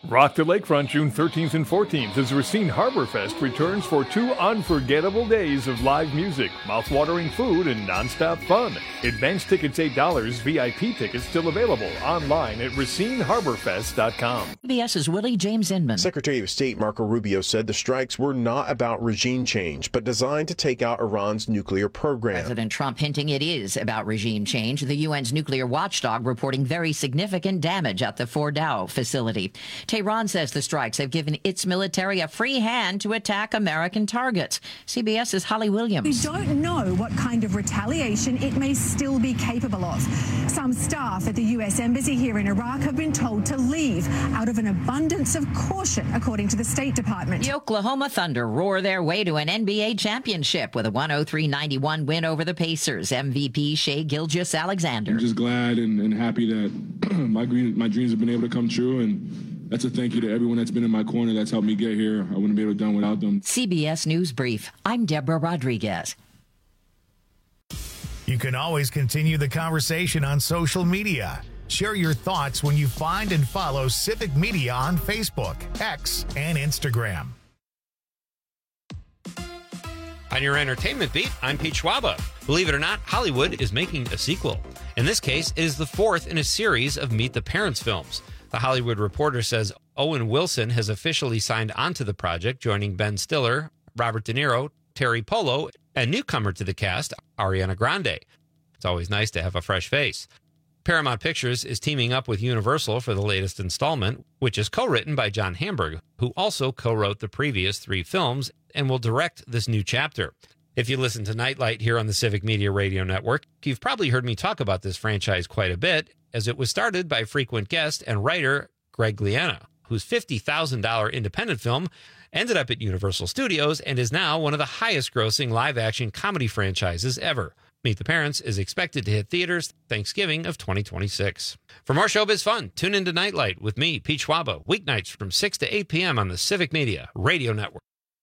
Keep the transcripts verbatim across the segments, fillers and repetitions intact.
Rock the Lakefront June thirteenth and fourteenth as Racine Harbor Fest returns for two unforgettable days of live music, mouth-watering food, and nonstop fun. Advance tickets eight dollars, V I P tickets still available online at racine harbor fest dot com. CBS's Willie James Inman. Secretary of State Marco Rubio said the strikes were not about regime change, but designed to take out Iran's nuclear program. President Trump hinting it is about regime change. The U N's nuclear watchdog reporting very significant damage at the Fordow facility. Tehran says the strikes have given its military a free hand to attack American targets. CBS's Holly Williams. We don't know what kind of retaliation it may still be capable of. Some staff at the U S Embassy here in Iraq have been told to leave out of an abundance of caution, according to the State Department. The Oklahoma Thunder roar their way to an N B A championship with a one oh three ninety-one win over the Pacers. M V P Shai Gilgeous-Alexander. I'm just glad and, and happy that my, green, my dreams have been able to come true, and that's a thank you to everyone that's been in my corner that's helped me get here. I wouldn't be able to do it without them. C B S News Brief. I'm Deborah Rodriguez. You can always continue the conversation on social media. Share your thoughts when you find and follow Civic Media on Facebook, X, and Instagram. On your entertainment beat, I'm Pete Schwaba. Believe it or not, Hollywood is making a sequel. In this case, it is the fourth in a series of Meet the Parents films. The Hollywood Reporter says Owen Wilson has officially signed onto the project, joining Ben Stiller, Robert De Niro, Terry Polo, and newcomer to the cast, Ariana Grande. It's always nice to have a fresh face. Paramount Pictures is teaming up with Universal for the latest installment, which is co-written by John Hamburg, who also co-wrote the previous three films and will direct this new chapter. If you listen to Nightlight here on the Civic Media Radio Network, you've probably heard me talk about this franchise quite a bit, as it was started by frequent guest and writer Greg Gliena, whose fifty thousand dollars independent film ended up at Universal Studios and is now one of the highest-grossing live-action comedy franchises ever. Meet the Parents is expected to hit theaters Thanksgiving of twenty twenty-six. For more showbiz fun, tune into Nightlight with me, Pete Schwaba, weeknights from six to eight p.m. on the Civic Media Radio Network.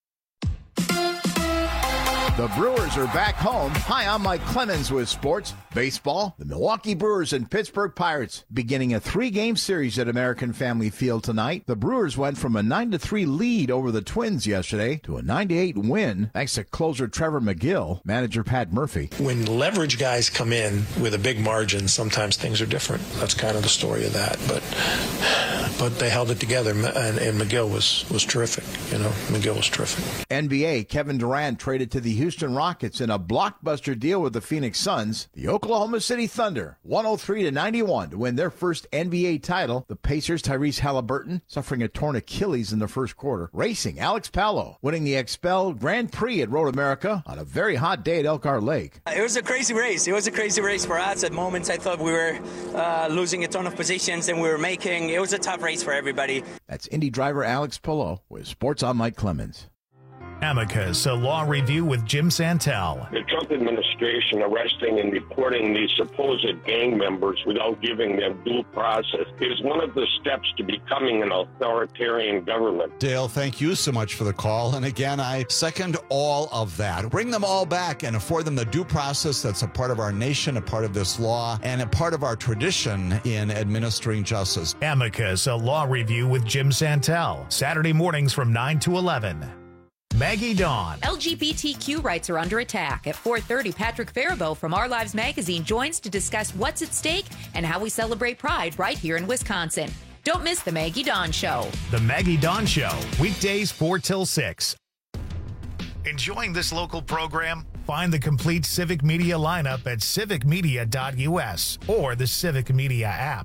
The Brewers are back home. Hi, I'm Mike Clemens with sports. Baseball, the Milwaukee Brewers and Pittsburgh Pirates beginning a three-game series at American Family Field tonight. The Brewers went from a nine to three lead over the Twins yesterday to a nine to eight win thanks to closer Trevor McGill, manager Pat Murphy. When leverage guys come in with a big margin, sometimes things are different. That's kind of the story of that. But but they held it together, and, and McGill was, was terrific. You know, McGill was terrific. N B A, Kevin Durant traded to the Houston Rockets in a blockbuster deal with the Phoenix Suns. The Oklahoma City Thunder, one oh three to ninety-one to win their first N B A title. The Pacers, Tyrese Halliburton, suffering a torn Achilles in the first quarter. Racing, Alex Palou, winning the Expel Grand Prix at Road America on a very hot day at Elkhart Lake. It was a crazy race. It was a crazy race for us. At moments, I thought we were uh, losing a ton of positions, and we were making, it was a tough race for everybody. That's Indy driver Alex Palou with Sports on Mike Clemens. Amicus, a law review with Jim Santel. The Trump administration arresting and deporting these supposed gang members without giving them due process is one of the steps to becoming an authoritarian government. Dale, thank you so much for the call. And again, I second all of that. Bring them all back and afford them the due process that's a part of our nation, a part of this law, and a part of our tradition in administering justice. Amicus, a law review with Jim Santel. Saturday mornings from nine to eleven. Maggie Dawn. L G B T Q rights are under attack. At four thirty, Patrick Faribault from Our Lives Magazine joins to discuss what's at stake and how we celebrate Pride right here in Wisconsin. Don't miss the Maggie Dawn Show. The Maggie Dawn Show, weekdays four till six. Enjoying this local program? Find the complete Civic Media lineup at civic media dot u s or the Civic Media app.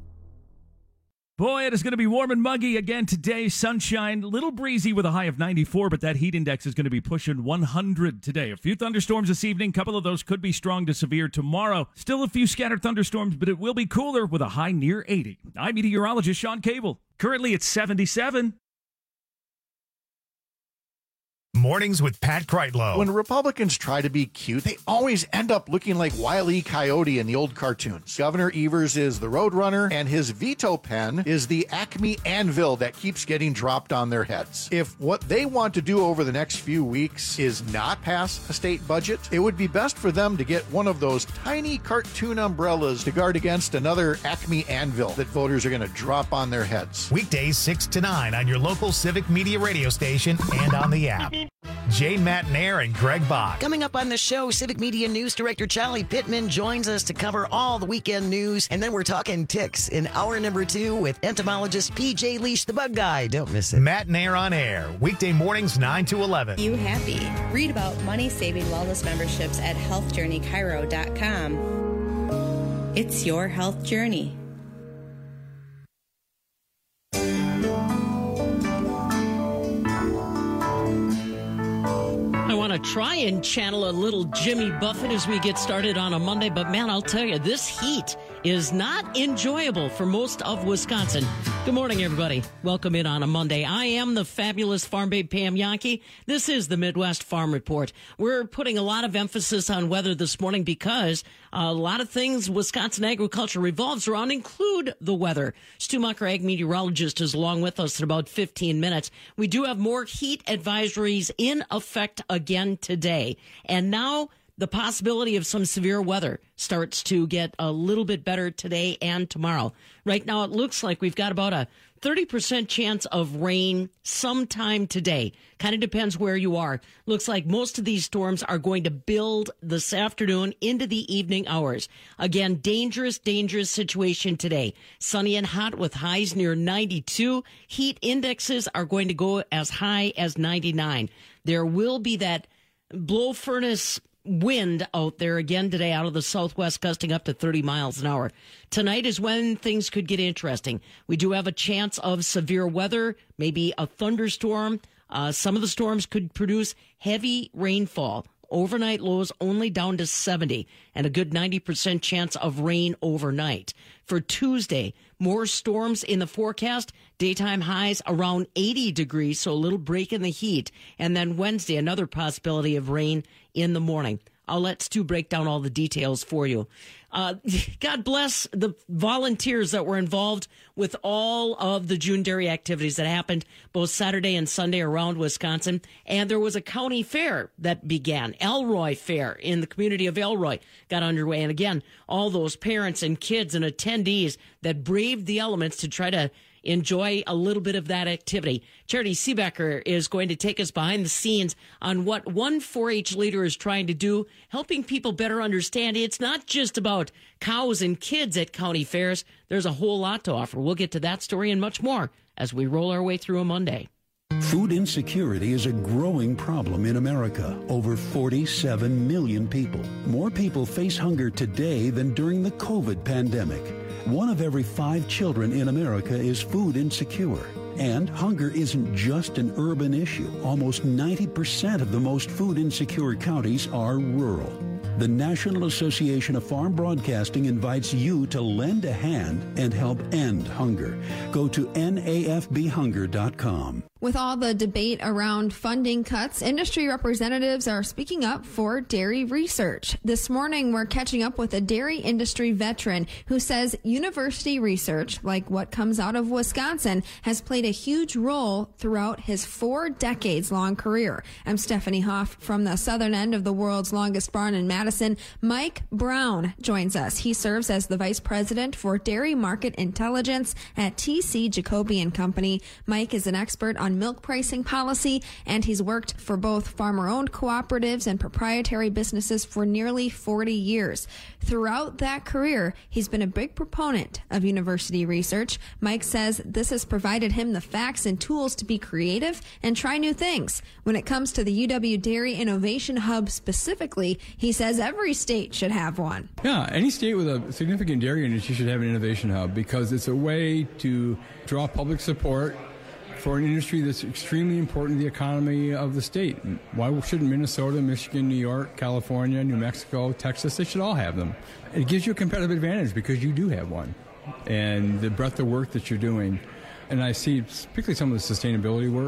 Boy, it is going to be warm and muggy again today. Sunshine, a little breezy with a high of ninety-four, but that heat index is going to be pushing one hundred today. A few thunderstorms this evening. A couple of those could be strong to severe tomorrow. Still a few scattered thunderstorms, but it will be cooler with a high near eighty. I'm meteorologist Sean Cable. Currently it's seventy-seven. Mornings with Pat Kreitlow. When Republicans try to be cute, they always end up looking like Wile E. Coyote in the old cartoons. Governor Evers is the Roadrunner, and his veto pen is the Acme anvil that keeps getting dropped on their heads. If what they want to do over the next few weeks is not pass a state budget, it would be best for them to get one of those tiny cartoon umbrellas to guard against another Acme anvil that voters are going to drop on their heads. Weekdays six to nine on your local Civic Media radio station and on the app. Jane Matnair and Greg Bach. Coming up on the show, Civic Media News Director Charlie Pittman joins us to cover all the weekend news. And then we're talking ticks in hour number two with entomologist P J Leash, the bug guy. Don't miss it. Matnair on air, weekday mornings nine to eleven. You happy? Read about money-saving wellness memberships at health journey chiro dot com. It's your health journey. I want to try and channel a little Jimmy Buffett as we get started on a Monday, but man, I'll tell you, this heat is not enjoyable for most of Wisconsin. Good morning, everybody. Welcome in on a Monday. I am the fabulous farm babe Pam Yankee. This is the Midwest Farm Report. We're putting a lot of emphasis on weather this morning because a lot of things Wisconsin agriculture revolves around include the weather. Stu Mucker, ag meteorologist, is along with us in about fifteen minutes. We do have more heat advisories in effect again today. And now the possibility of some severe weather starts to get a little bit better today and tomorrow. Right now, it looks like we've got about a thirty percent chance of rain sometime today. Kind of depends where you are. Looks like most of these storms are going to build this afternoon into the evening hours. Again, dangerous, dangerous situation today. Sunny and hot with highs near ninety-two. Heat indexes are going to go as high as ninety-nine. There will be that blow furnace wind out there again today out of the southwest, gusting up to thirty miles an hour. Tonight is when things could get interesting. We do have a chance of severe weather, maybe a thunderstorm. Uh, some of the storms could produce heavy rainfall. Overnight lows only down to seventy and a good ninety percent chance of rain overnight. For Tuesday, more storms in the forecast. Daytime highs around eighty degrees, so a little break in the heat. And then Wednesday, another possibility of rain in the morning. I'll let Stu break down all the details for you. Uh, God bless the volunteers that were involved with all of the June Dairy activities that happened both Saturday and Sunday around Wisconsin. And there was a county fair that began. Elroy Fair in the community of Elroy got underway. And again, all those parents and kids and attendees that braved the elements to try to enjoy a little bit of that activity. Charity Seebecker is going to take us behind the scenes on what one four H leader is trying to do, helping people better understand it's not just about cows and kids at county fairs. There's a whole lot to offer. We'll get to that story and much more as we roll our way through a Monday. Food insecurity is a growing problem in America. Over forty-seven million people. More people face hunger today than during the COVID pandemic. One of every five children in America is food insecure. And hunger isn't just an urban issue. Almost ninety percent of the most food insecure counties are rural. The National Association of Farm Broadcasting invites you to lend a hand and help end hunger. Go to N A F B hunger dot com. With all the debate around funding cuts, industry representatives are speaking up for dairy research. This morning, we're catching up with a dairy industry veteran who says university research, like what comes out of Wisconsin, has played a huge role throughout his four decades-long career. I'm Stephanie Hoff from the southern end of the world's longest barn in Madison. Mike Brown joins us. He serves as the vice president for dairy market intelligence at T C Jacoby and Company. Mike is an expert on milk pricing policy, and he's worked for both farmer-owned cooperatives and proprietary businesses for nearly forty years. Throughout that career, he's been a big proponent of university research. Mike says this has provided him the facts and tools to be creative and try new things. When it comes to the U W Dairy Innovation Hub specifically, he says every state should have one. Yeah, any state with a significant dairy industry should have an innovation hub because it's a way to draw public support for an industry that's extremely important to the economy of the state. Why shouldn't Minnesota, Michigan, New York, California, New Mexico, Texas, they should all have them. It gives you a competitive advantage because you do have one. And the breadth of work that you're doing, and I see particularly some of the sustainability work,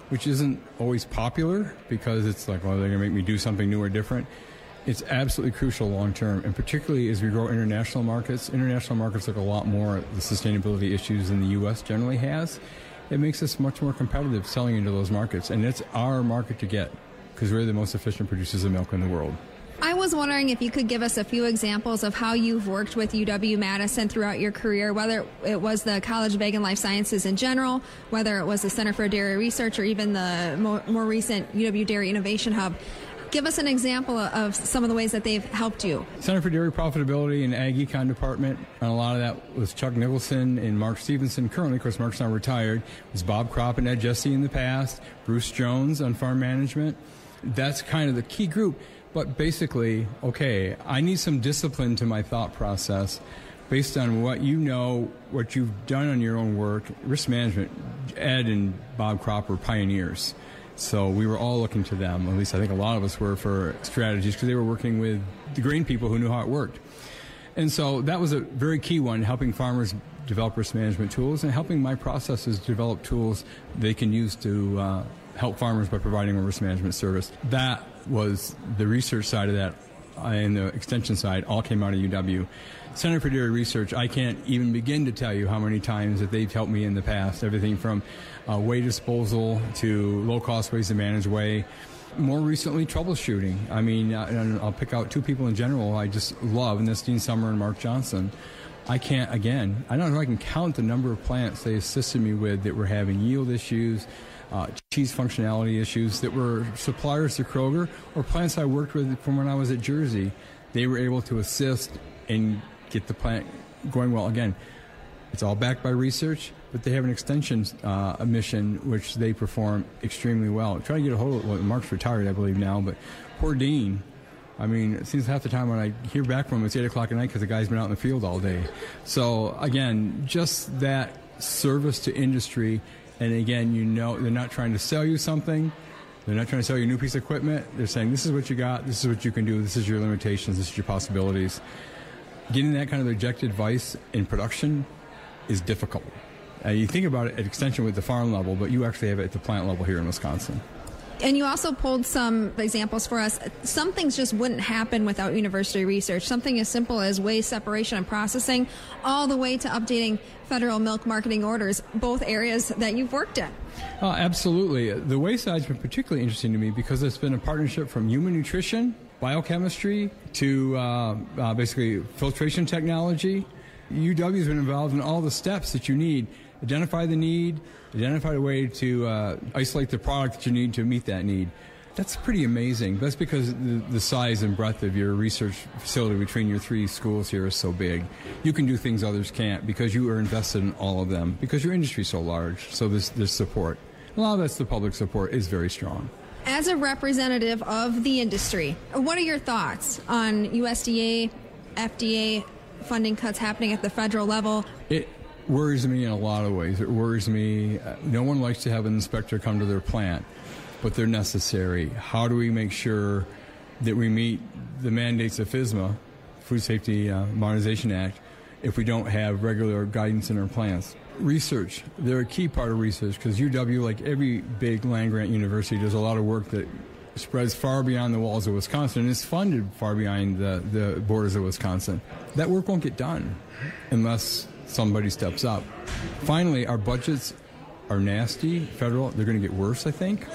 which isn't always popular because it's like, well, they're going to make me do something new or different. It's absolutely crucial long term, and particularly as we grow international markets. International markets look a lot more at the sustainability issues than the U S generally has. It makes us much more competitive selling into those markets, and it's our market to get because we're the most efficient producers of milk in the world. I was wondering if you could give us a few examples of how you've worked with U W-Madison throughout your career, whether it was the College of Ag and Life Sciences in general, whether it was the Center for Dairy Research, or even the more, more recent U W Dairy Innovation Hub. Give us an example of some of the ways that they've helped you. Center for Dairy Profitability and Ag Econ Department, and a lot of that was Chuck Nicholson and Mark Stevenson. Currently, of course, Mark's now retired. It was Bob Kropp and Ed Jesse in the past, Bruce Jones on farm management. That's kind of the key group. But basically, okay, I need some discipline to my thought process based on what you know, what you've done on your own work. Risk management, Ed and Bob Kropp were pioneers. So we were all looking to them, at least I think a lot of us were, for strategies because they were working with the grain people who knew how it worked. And so that was a very key one, helping farmers develop risk management tools and helping my processes develop tools they can use to uh, help farmers by providing a risk management service. That was the research side of that, uh, and the extension side all came out of U W. Center for Dairy Research, I can't even begin to tell you how many times that they've helped me in the past, everything from uh, whey disposal to low-cost ways to manage whey. More recently, troubleshooting. I mean, uh, and I'll pick out two people in general I just love, and that's Dean Summer and Mark Johnson. I can't, again, I don't know if I can count the number of plants they assisted me with that were having yield issues, Uh, cheese functionality issues, that were suppliers to Kroger or plants I worked with from when I was at Jersey. They were able to assist and get the plant going well. Again, it's all backed by research, but they have an extension uh, mission which they perform extremely well. Try to get a hold of it. Well, Mark's retired, I believe, now, but poor Dean. I mean, it seems half the time when I hear back from him, it's eight o'clock at night because the guy's been out in the field all day. So, again, just that service to industry. And again, you know, they're not trying to sell you something. They're not trying to sell you a new piece of equipment. They're saying, this is what you got, this is what you can do, this is your limitations, this is your possibilities. Getting that kind of objective advice in production is difficult. Uh, you think about it at extension with the farm level, but you actually have it at the plant level here in Wisconsin. And you also pulled some examples for us. Some things just wouldn't happen without university research. Something as simple as waste separation and processing, all the way to updating federal milk marketing orders, both areas that you've worked in. Uh, absolutely. The waste side's been particularly interesting to me because it's been a partnership from human nutrition, biochemistry, to uh, uh, basically filtration technology. U W's been involved in all the steps that you need. Identify the need, identify a way to uh, isolate the product that you need to meet that need. That's pretty amazing. That's because the, the size and breadth of your research facility between your three schools here is so big. You can do things others can't because you are invested in all of them, because your industry is so large. So this, this support, a lot of that's the public support, is very strong. As a representative of the industry, what are your thoughts on U S D A, F D A funding cuts happening at the federal level? It worries me in a lot of ways. It worries me. Uh, no one likes to have an inspector come to their plant, but they're necessary. How do we make sure that we meet the mandates of FSMA, Food Safety uh, Modernization Act, if we don't have regular guidance in our plants? Research. They're a key part of research because U W, like every big land-grant university, does a lot of work that spreads far beyond the walls of Wisconsin and is funded far beyond the, the borders of Wisconsin. That work won't get done unless somebody steps up. Finally, our budgets are nasty, federal. They're going to get worse, I think.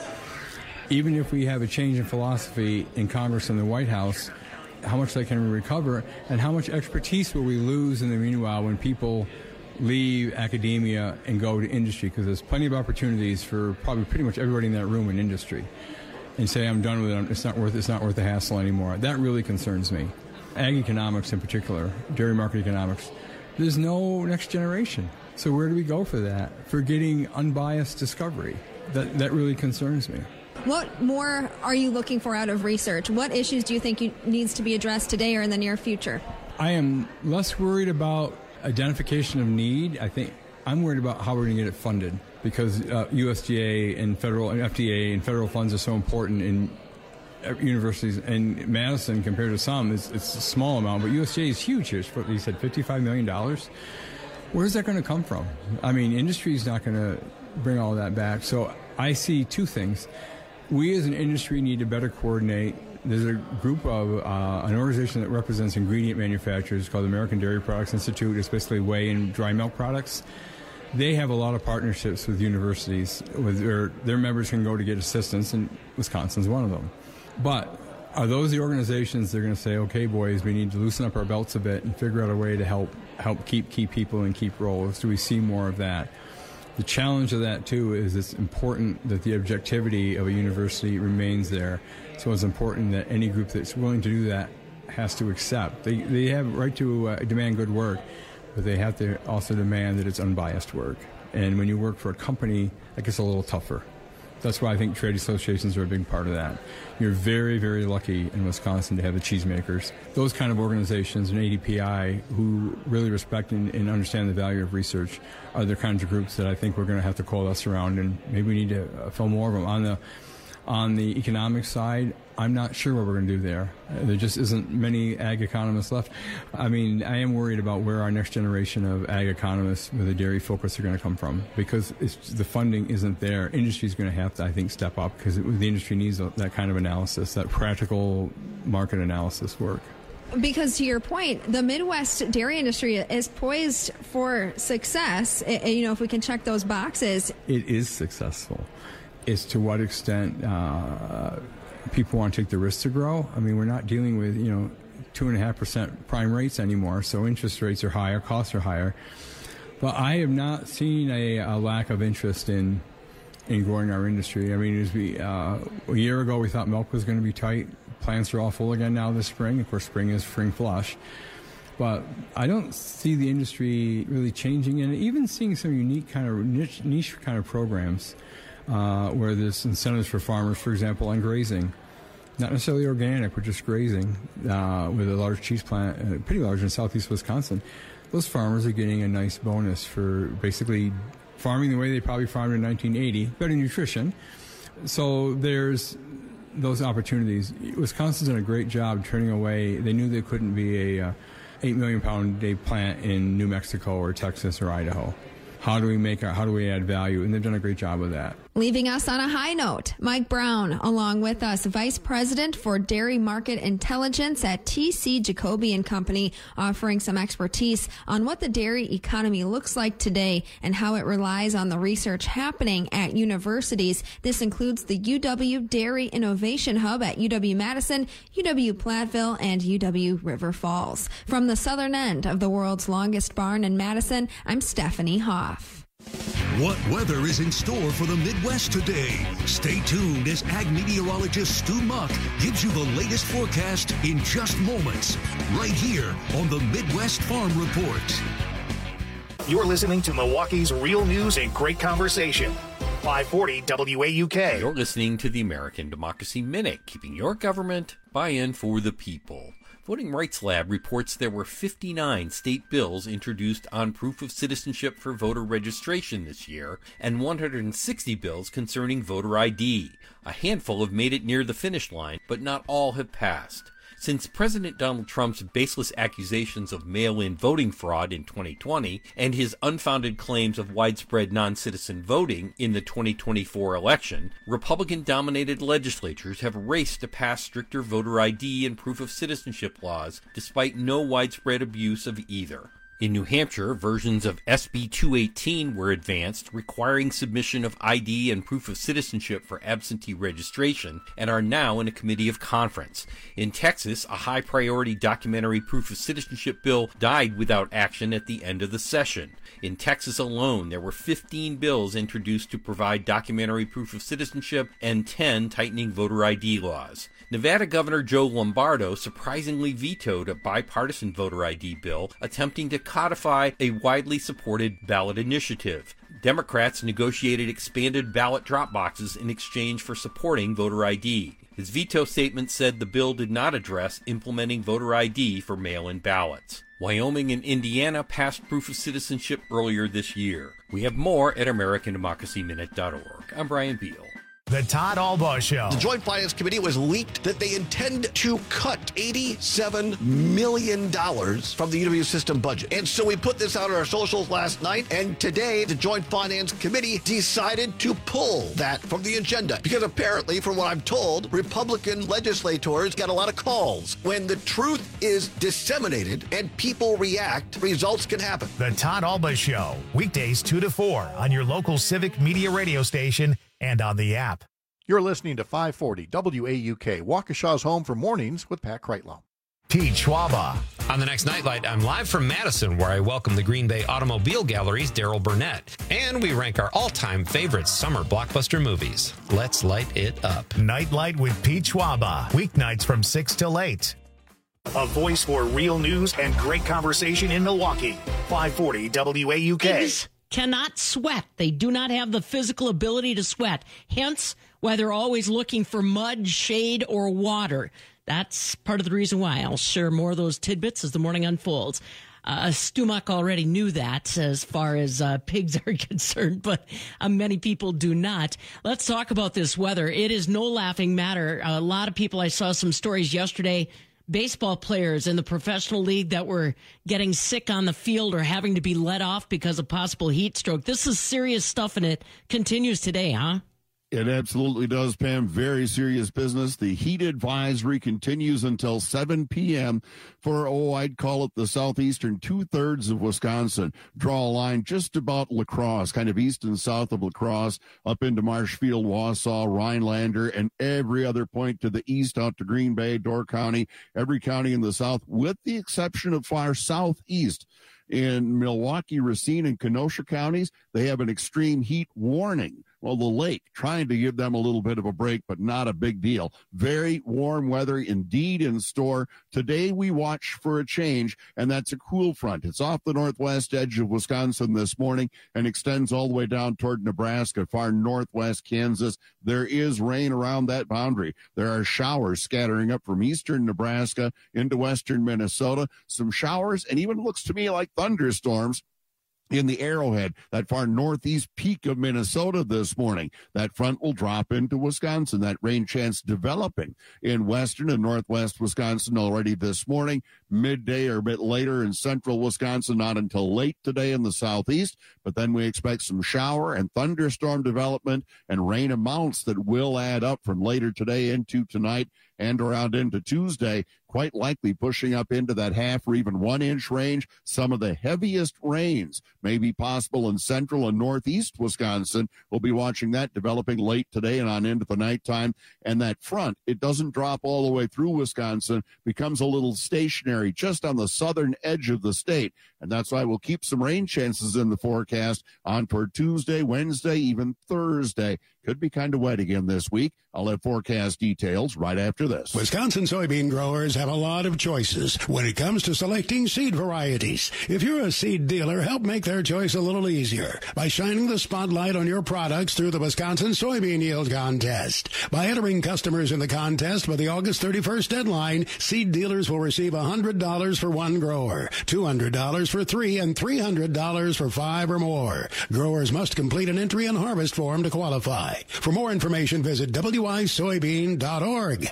Even if we have a change in philosophy in Congress and the White House, how much that can we recover, and how much expertise will we lose in the meanwhile when people leave academia and go to industry? Because there's plenty of opportunities for probably pretty much everybody in that room in industry, and say, I'm done with it, it's not worth, it's not worth the hassle anymore. That really concerns me. Ag economics in particular, dairy market economics, there's no next generation. So where do we go for that? For getting unbiased discovery? That, that really concerns me. What more are you looking for out of research? What issues do you think you, needs to be addressed today or in the near future? I am less worried about identification of need. I think I'm worried about how we're going to get it funded, because uh, U S D A and federal and F D A and federal funds are so important in universities. And Madison, compared to some, it's, it's a small amount, but U S D A is huge here. You said fifty-five million dollars. Where's that going to come from? I mean, industry is not going to bring all that back. So I see two things. We as an industry need to better coordinate. There's a group of, uh, an organization that represents ingredient manufacturers called the American Dairy Products Institute. It's basically whey and dry milk products. They have a lot of partnerships with universities. With their, their members can go to get assistance, and Wisconsin's one of them. But are those the organizations that are going to say, okay, boys, we need to loosen up our belts a bit and figure out a way to help help keep keep people and keep roles? Do we see more of that? The challenge of that, too, is it's important that the objectivity of a university remains there. So it's important that any group that's willing to do that has to accept. They, they have a right to uh, demand good work, but they have to also demand that it's unbiased work. And when you work for a company, that gets a little tougher. That's why I think trade associations are a big part of that. You're very, very lucky in Wisconsin to have the cheesemakers. Those kind of organizations, and A D P I, who really respect and, and understand the value of research, are the kinds of groups that I think we're going to have to coalesce around, and maybe we need to uh, fill more of them. On the on the economic side, I'm not sure what we're going to do there. Uh, there just isn't many ag economists left. I mean, I am worried about where our next generation of ag economists with a dairy focus are going to come from, because it's, the funding isn't there. Industry is going to have to, I think, step up, because it, the industry needs a, that kind of analysis, that practical market analysis work. Because to your point, the Midwest dairy industry is poised for success. It, you know, if we can check those boxes. It is successful. It's to what extent uh, people want to take the risk to grow. I mean, we're not dealing with, you know, two and a half percent prime rates anymore, so interest rates are higher, costs are higher. But I have not seen a, a lack of interest in in growing our industry. I mean, as we, uh, a year ago we thought milk was going to be tight. Plants are all full again now this spring. Of course, spring is spring flush. But I don't see the industry really changing, and even seeing some unique kind of niche, niche kind of programs. Uh, where there's incentives for farmers, for example, on grazing. Not necessarily organic, but just grazing uh, with a large cheese plant, uh, pretty large in southeast Wisconsin. Those farmers are getting a nice bonus for basically farming the way they probably farmed in nineteen eighty, better nutrition. So there's those opportunities. Wisconsin's done a great job turning away. They knew they couldn't be a uh, eight million pound a day plant in New Mexico or Texas or Idaho. How do we make our, how do we add value? And they've done a great job with that. Leaving us on a high note, Mike Brown, along with us, Vice President for Dairy Market Intelligence at T C Jacoby and Company, offering some expertise on what the dairy economy looks like today and how it relies on the research happening at universities. This includes the U W Dairy Innovation Hub at U W-Madison, U W-Platteville, and U W River Falls. From the southern end of the world's longest barn in Madison, I'm Stephanie Hoff. What weather is in store for the Midwest today? Stay tuned as ag meteorologist Stu Muck gives you the latest forecast in just moments, right here on the Midwest Farm Report. You're listening to Milwaukee's Real News and Great Conversation. five forty W A U K. You're listening to the American Democracy Minute, keeping your government by and for the people. Voting Rights Lab reports there were fifty-nine state bills introduced on proof of citizenship for voter registration this year, and one hundred sixty bills concerning voter I D. A handful have made it near the finish line, but not all have passed. Since President Donald Trump's baseless accusations of mail-in voting fraud in twenty twenty and his unfounded claims of widespread non-citizen voting in the twenty twenty-four election, Republican-dominated legislatures have raced to pass stricter voter I D and proof of citizenship laws, despite no widespread abuse of either. In New Hampshire, versions of S B two eighteen were advanced, requiring submission of I D and proof of citizenship for absentee registration, and are now in a committee of conference. In Texas, a high-priority documentary proof of citizenship bill died without action at the end of the session. In Texas alone, there were fifteen bills introduced to provide documentary proof of citizenship and ten tightening voter I D laws. Nevada Governor Joe Lombardo surprisingly vetoed a bipartisan voter I D bill attempting to codify a widely supported ballot initiative. Democrats negotiated expanded ballot drop boxes in exchange for supporting voter I D. His veto statement said the bill did not address implementing voter I D for mail-in ballots. Wyoming and Indiana passed proof of citizenship earlier this year. We have more at American Democracy Minute dot org. I'm Brian Beal. The Todd Albaugh Show. The Joint Finance Committee was leaked that they intend to cut eighty-seven million dollars from the U W system budget. And so we put this out on our socials last night, and today the Joint Finance Committee decided to pull that from the agenda. Because apparently, from what I'm told, Republican legislators got a lot of calls. When the truth is disseminated and people react, results can happen. The Todd Albaugh Show, weekdays two to four on your local Civic Media radio station and on the app. You're listening to five forty W A U K, Waukesha's home for mornings with Pat Kreitlow. Pete Schwaba. On the next Nightlight, I'm live from Madison, where I welcome the Green Bay Automobile Gallery's Daryl Burnett. And we rank our all-time favorite summer blockbuster movies. Let's light it up. Nightlight with Pete Schwaba. Weeknights from six till eight. A voice for real news and great conversation in Milwaukee. five forty W A U K. Pigs cannot sweat. They do not have the physical ability to sweat. Hence, why they're always looking for mud, shade, or water. That's part of the reason why. I'll share more of those tidbits as the morning unfolds. Uh, Stu Muck already knew that as far as uh, pigs are concerned, but uh, many people do not. Let's talk about this weather. It is no laughing matter. A lot of people, I saw some stories yesterday, baseball players in the professional league that were getting sick on the field or having to be let off because of possible heat stroke. This is serious stuff, and it continues today, huh? It absolutely does, Pam. Very serious business. The heat advisory continues until seven p.m. for, oh, I'd call it the southeastern two-thirds of Wisconsin. Draw a line just about La Crosse, kind of east and south of La Crosse, up into Marshfield, Wausau, Rhinelander, and every other point to the east out to Green Bay, Door County, every county in the south, with the exception of far southeast. In Milwaukee, Racine, and Kenosha counties, they have an extreme heat warning. Well, the lake trying to give them a little bit of a break, but not a big deal. Very warm weather indeed in store. Today we watch for a change, and that's a cool front. It's off the northwest edge of Wisconsin this morning and extends all the way down toward Nebraska, far northwest Kansas. There is rain around that boundary. There are showers scattering up from eastern Nebraska into western Minnesota. Some showers, and even looks to me like thunderstorms in the Arrowhead, that far northeast peak of Minnesota this morning. That front will drop into Wisconsin. That rain chance developing in western and northwest Wisconsin already this morning. Midday or a bit later in central Wisconsin, not until late today in the southeast. But then we expect some shower and thunderstorm development and rain amounts that will add up from later today into tonight and around into Tuesday, quite likely pushing up into that half or even one inch range. Some of the heaviest rains may be possible in central and northeast Wisconsin. We'll be watching that developing late today and on into the nighttime. And that front, it doesn't drop all the way through Wisconsin, becomes a little stationary just on the southern edge of the state. And that's why we'll keep some rain chances in the forecast on toward Tuesday, Wednesday, even Thursday. Could be kind of wet again this week. I'll have forecast details right after this. Wisconsin soybean growers have a lot of choices when it comes to selecting seed varieties. If you're a seed dealer, help make their choice a little easier by shining the spotlight on your products through the Wisconsin Soybean Yield Contest. By entering customers in the contest by the August thirty-first deadline, seed dealers will receive one hundred dollars for one grower, two hundred dollars for three, and three hundred dollars for five or more. Growers must complete an entry and harvest form to qualify. For more information, visit W I soybean dot org.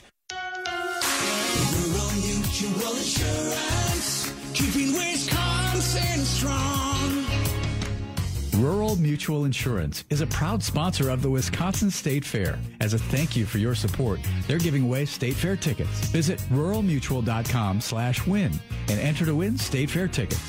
Rural Mutual Insurance, keeping Wisconsin strong. Rural Mutual Insurance is a proud sponsor of the Wisconsin State Fair. As a thank you for your support, they're giving away State Fair tickets. Visit rural mutual dot com slash win and enter to win State Fair tickets.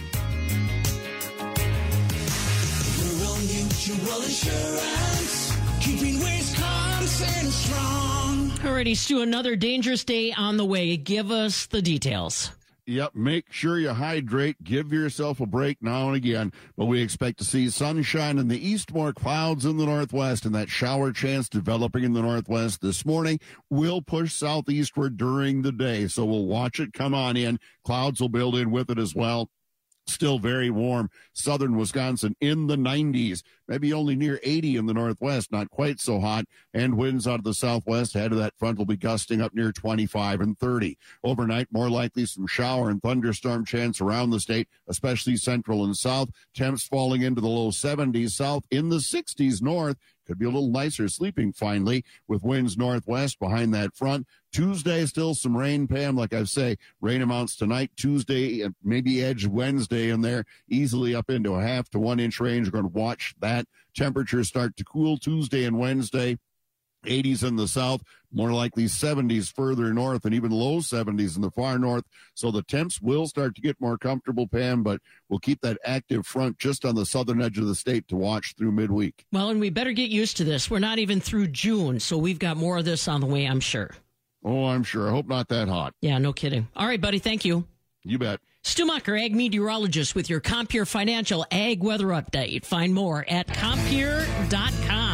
Rural Mutual Insurance, keeping Wisconsin strong. Alrighty, Stu, another dangerous day on the way. Give us the details. Yep, make sure you hydrate. Give yourself a break now and again. But we expect to see sunshine in the east, more clouds in the northwest, and that shower chance developing in the northwest this morning will push southeastward during the day. So we'll watch it come on in. Clouds will build in with it as well. Still very warm. Southern Wisconsin in the nineties. maybe only near eighty in the northwest, not quite so hot. And winds out of the southwest ahead of that front will be gusting up near twenty-five and thirty. Overnight, more likely some shower and thunderstorm chance around the state, especially central and south. Temps falling into the low seventies, south in the sixties north. Could be a little nicer sleeping finally with winds northwest behind that front. Tuesday, still some rain, Pam. Like I say, rain amounts tonight, Tuesday, and maybe edge Wednesday in there, easily up into a half to one inch range. We're going to watch that. Temperatures start to cool Tuesday and Wednesday. eighties in the south, more likely seventies further north, and even low seventies in the far north. So the temps will start to get more comfortable, Pam, but we'll keep that active front just on the southern edge of the state to watch through midweek. Well, and we better get used to this. We're not even through June, so we've got more of this on the way, I'm sure. Oh, I'm sure. I hope not that hot. Yeah, no kidding. All right, buddy, thank you. You bet. Stu Mucker, ag meteorologist with your Compeer Financial Ag Weather Update. Find more at Compeer dot com.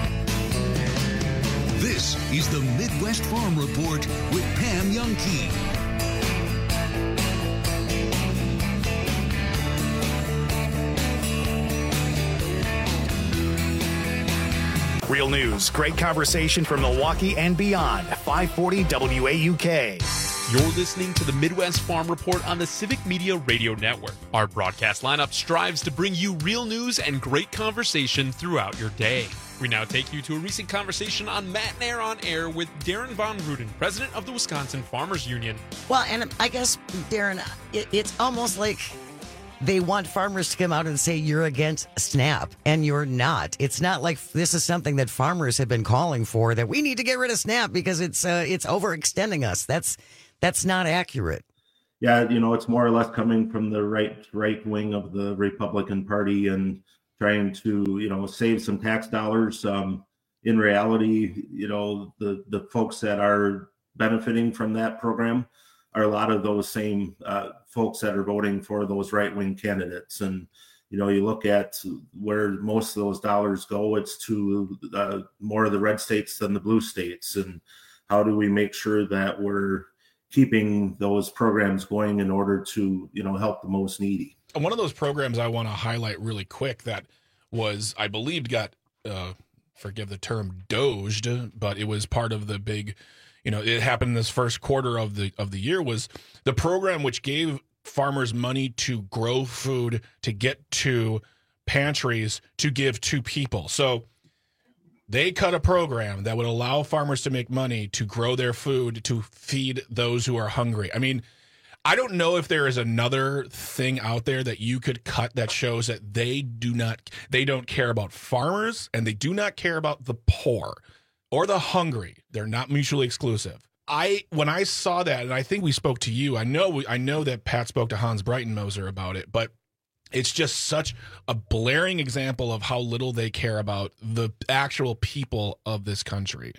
This is the Midwest Farm Report with Pam Youngkey. Real news, great conversation from Milwaukee and beyond. five forty W A U K. You're listening to the Midwest Farm Report on the Civic Media Radio Network. Our broadcast lineup strives to bring you real news and great conversation throughout your day. We now take you to a recent conversation on Matt and Air on Air with Darren Von Ruden, president of the Wisconsin Farmers Union. Well, and I guess, Darren, it, it's almost like they want farmers to come out and say you're against SNAP, and you're not. It's not like this is something that farmers have been calling for, that we need to get rid of SNAP because it's uh, it's overextending us. That's that's not accurate. Yeah, you know, it's more or less coming from the right right wing of the Republican Party and trying to, you know, save some tax dollars. Um, in reality, you know, the, the folks that are benefiting from that program are a lot of those same uh, folks that are voting for those right-wing candidates. And, you know, you look at where most of those dollars go, it's to uh, more of the red states than the blue states. And how do we make sure that we're keeping those programs going in order to, you know, help the most needy? One of those programs I want to highlight really quick that was, I believe, got, uh, forgive the term, doged, but it was part of the big, you know, it happened this first quarter of the of the year, was the program which gave farmers money to grow food, to get to pantries, to give to people. So they cut a program that would allow farmers to make money to grow their food, to feed those who are hungry. I mean, I don't know if there is another thing out there that you could cut that shows that they do not, they don't care about farmers and they do not care about the poor or the hungry. They're not mutually exclusive. I, when I saw that, and I think we spoke to you, I know, I know that Pat spoke to Hans Breitenmoser about it, but it's just such a blaring example of how little they care about the actual people of this country.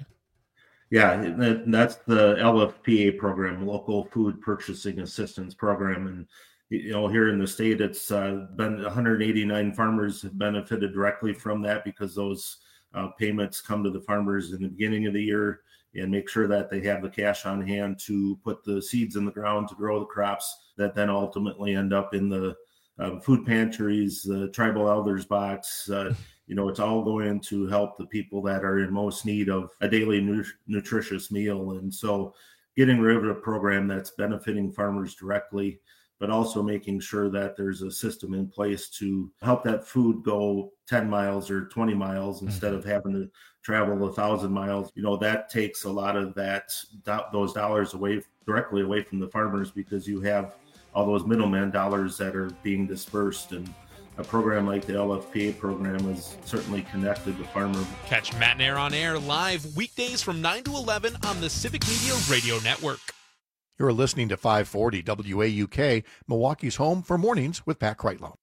Yeah, that's the L F P A program, Local Food Purchasing Assistance Program. And, you know, here in the state, it's uh, been one hundred eighty-nine farmers have benefited directly from that because those uh, payments come to the farmers in the beginning of the year and make sure that they have the cash on hand to put the seeds in the ground to grow the crops that then ultimately end up in the uh, food pantries, the tribal elders box. Uh, you know, it's all going to help the people that are in most need of a daily nu- nutritious meal. And so getting rid of a program that's benefiting farmers directly, but also making sure that there's a system in place to help that food go ten miles or twenty miles mm-hmm. instead of having to travel a thousand miles. You know, that takes a lot of that, those dollars away directly away from the farmers, because you have all those middleman dollars that are being dispersed. And a program like the L F P A program is certainly connected to farmers. Catch Matt and Air on Air live weekdays from nine to eleven on the Civic Media Radio Network. You're listening to five forty W A U K, Milwaukee's home for mornings with Pat Kreitlow.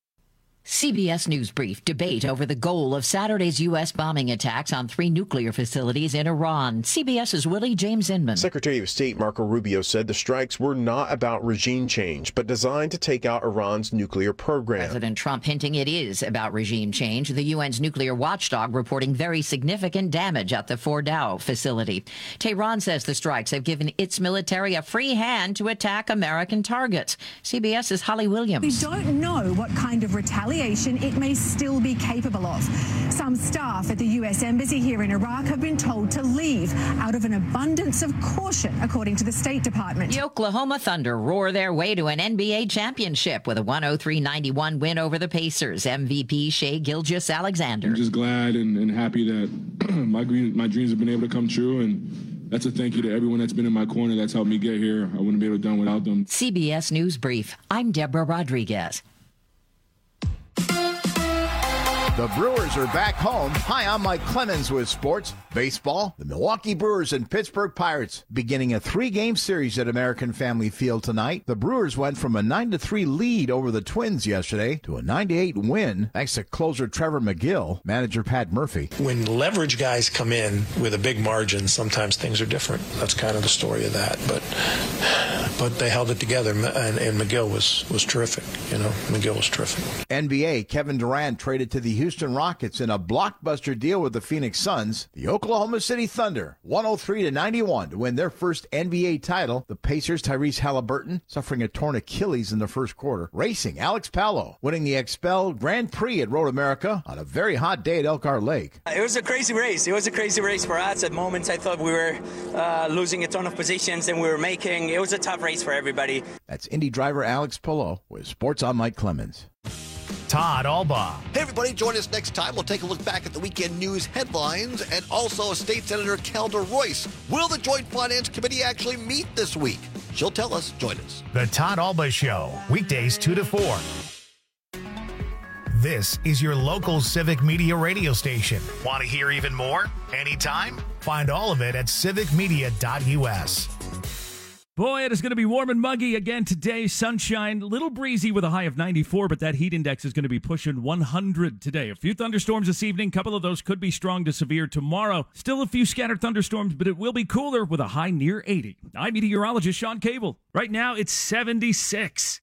C B S News Brief. Debate over the goal of Saturday's U S bombing attacks on three nuclear facilities in Iran. CBS's Willie James Inman. Secretary of State Marco Rubio said the strikes were not about regime change, but designed to take out Iran's nuclear program. President Trump hinting it is about regime change. The U N's nuclear watchdog reporting very significant damage at the Fordow facility. Tehran says the strikes have given its military a free hand to attack American targets. CBS's Holly Williams. We don't know what kind of retaliation retaliation it may still be capable of. Some staff at the U S Embassy here in Iraq have been told to leave out of an abundance of caution, according to the State Department. The Oklahoma Thunder roar their way to an N B A championship with a one oh three ninety-one win over the Pacers. M V P Shai Gilgeous-Alexander. I'm just glad and, and happy that my green, my dreams have been able to come true, and that's a thank you to everyone that's been in my corner that's helped me get here. I wouldn't be able to do it without them. C B S News Brief. I'm Deborah Rodriguez. The Brewers are back home. Hi, I'm Mike Clemens with sports. Baseball, the Milwaukee Brewers and Pittsburgh Pirates beginning a three-game series at American Family Field tonight. The Brewers went from a nine to three lead over the Twins yesterday to a nine to eight win thanks to closer Trevor McGill, manager Pat Murphy. When leverage guys come in with a big margin, sometimes things are different. That's kind of the story of that. But but they held it together, and, and McGill was, was terrific. You know, McGill was terrific. N B A, Kevin Durant traded to the Houston Rockets in a blockbuster deal with the Phoenix Suns. The Oklahoma City Thunder, one oh three to ninety-one to win their first N B A title. The Pacers, Tyrese Halliburton, suffering a torn Achilles in the first quarter. Racing, Alex Palou, winning the Expel Grand Prix at Road America on a very hot day at Elkhart Lake. It was a crazy race. It was a crazy race for us. At moments, I thought we were uh, losing a ton of positions, and we were making, it was a tough race for everybody. That's Indy driver Alex Palou with Sports on Mike Clemens. Todd Albaugh. Hey, everybody, join us next time. We'll take a look back at the weekend news headlines and also State Senator Calder Royce. Will the Joint Finance Committee actually meet this week? She'll tell us. Join us. The Todd Albaugh Show, weekdays two to four. This is your local Civic Media radio station. Want to hear even more? Anytime? Find all of it at civic media dot u s. Boy, it is going to be warm and muggy again today. Sunshine, a little breezy with a high of ninety-four, but that heat index is going to be pushing one hundred today. A few thunderstorms this evening. A couple of those could be strong to severe tomorrow. Still a few scattered thunderstorms, but it will be cooler with a high near eighty. I'm meteorologist Sean Cable. Right now, it's seventy-six.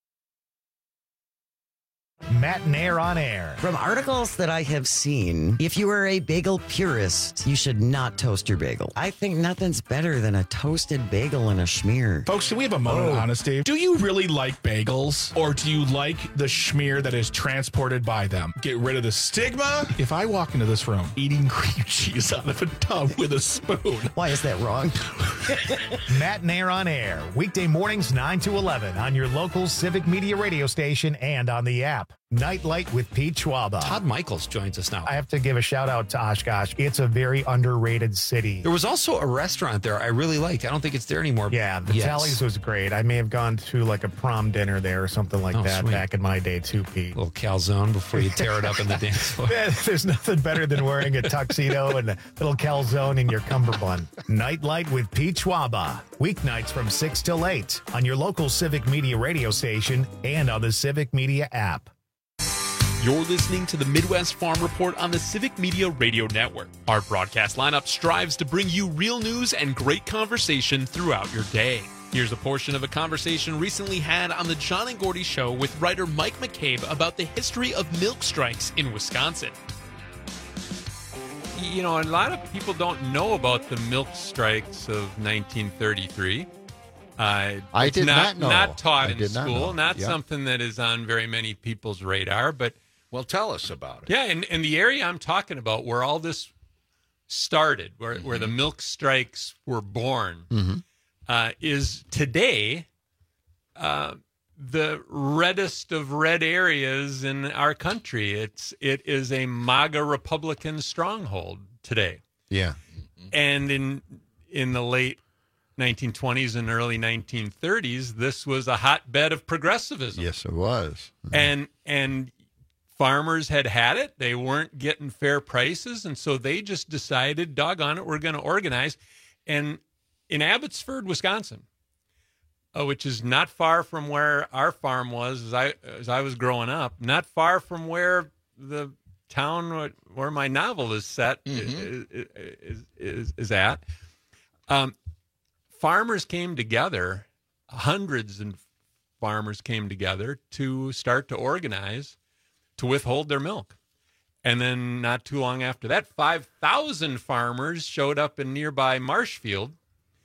Matt Nair on air. From articles that I have seen, if you are a bagel purist, you should not toast your bagel. I think nothing's better than a toasted bagel and a schmear. Folks, can we have a moment of honesty? Do you really like bagels, or do you like the schmear that is transported by them? Get rid of the stigma. If I walk into this room eating cream cheese out of a tub with a spoon. Why is that wrong? Matt Nair on air, weekday mornings nine to eleven on your local Civic Media radio station and on the app. Nightlight with Pete Schwaba. Todd Michaels joins us now. I have to give a shout out to Oshkosh. It's a very underrated city. There was also a restaurant there I really liked. I don't think it's there anymore. Yeah, the yes. Tallies was great. I may have gone to like a prom dinner there or something like oh, that sweet. back in my day too, Pete. A little calzone before you tear it up in the dance floor. There's nothing better than wearing a tuxedo and a little calzone in your cummerbund. Nightlight with Pete Schwaba. Weeknights from six till eight on your local Civic Media radio station and on the Civic Media app. You're listening to the Midwest Farm Report on the Civic Media Radio Network. Our broadcast lineup strives to bring you real news and great conversation throughout your day. Here's a portion of a conversation recently had on the John and Gordy Show with writer Mike McCabe about the history of milk strikes in Wisconsin. You know, a lot of people don't know about the milk strikes of nineteen thirty-three. Uh, I it's did not, not know. Not taught I in did not school. know. Not Yep. something that is on very many people's radar. But well, tell us about it. Yeah, and, and the area I'm talking about, where all this started, where Mm-hmm. where the milk strikes were born, Mm-hmm. uh, is today uh, the reddest of red areas in our country. It's it is a MAGA Republican stronghold today. Yeah, and in in the late nineteen twenties and early nineteen thirties, this was a hotbed of progressivism. Yes, it was. Mm-hmm. And and farmers had had it. They weren't getting fair prices, and so they just decided, doggone it, we're going to organize. And in Abbotsford, Wisconsin, uh, which is not far from where our farm was as I as I was growing up, not far from where the town where my novel is set mm-hmm. is, is, is, is at. Um, farmers came together, hundreds of farmers came together to start to organize to withhold their milk. And then not too long after that, five thousand farmers showed up in nearby Marshfield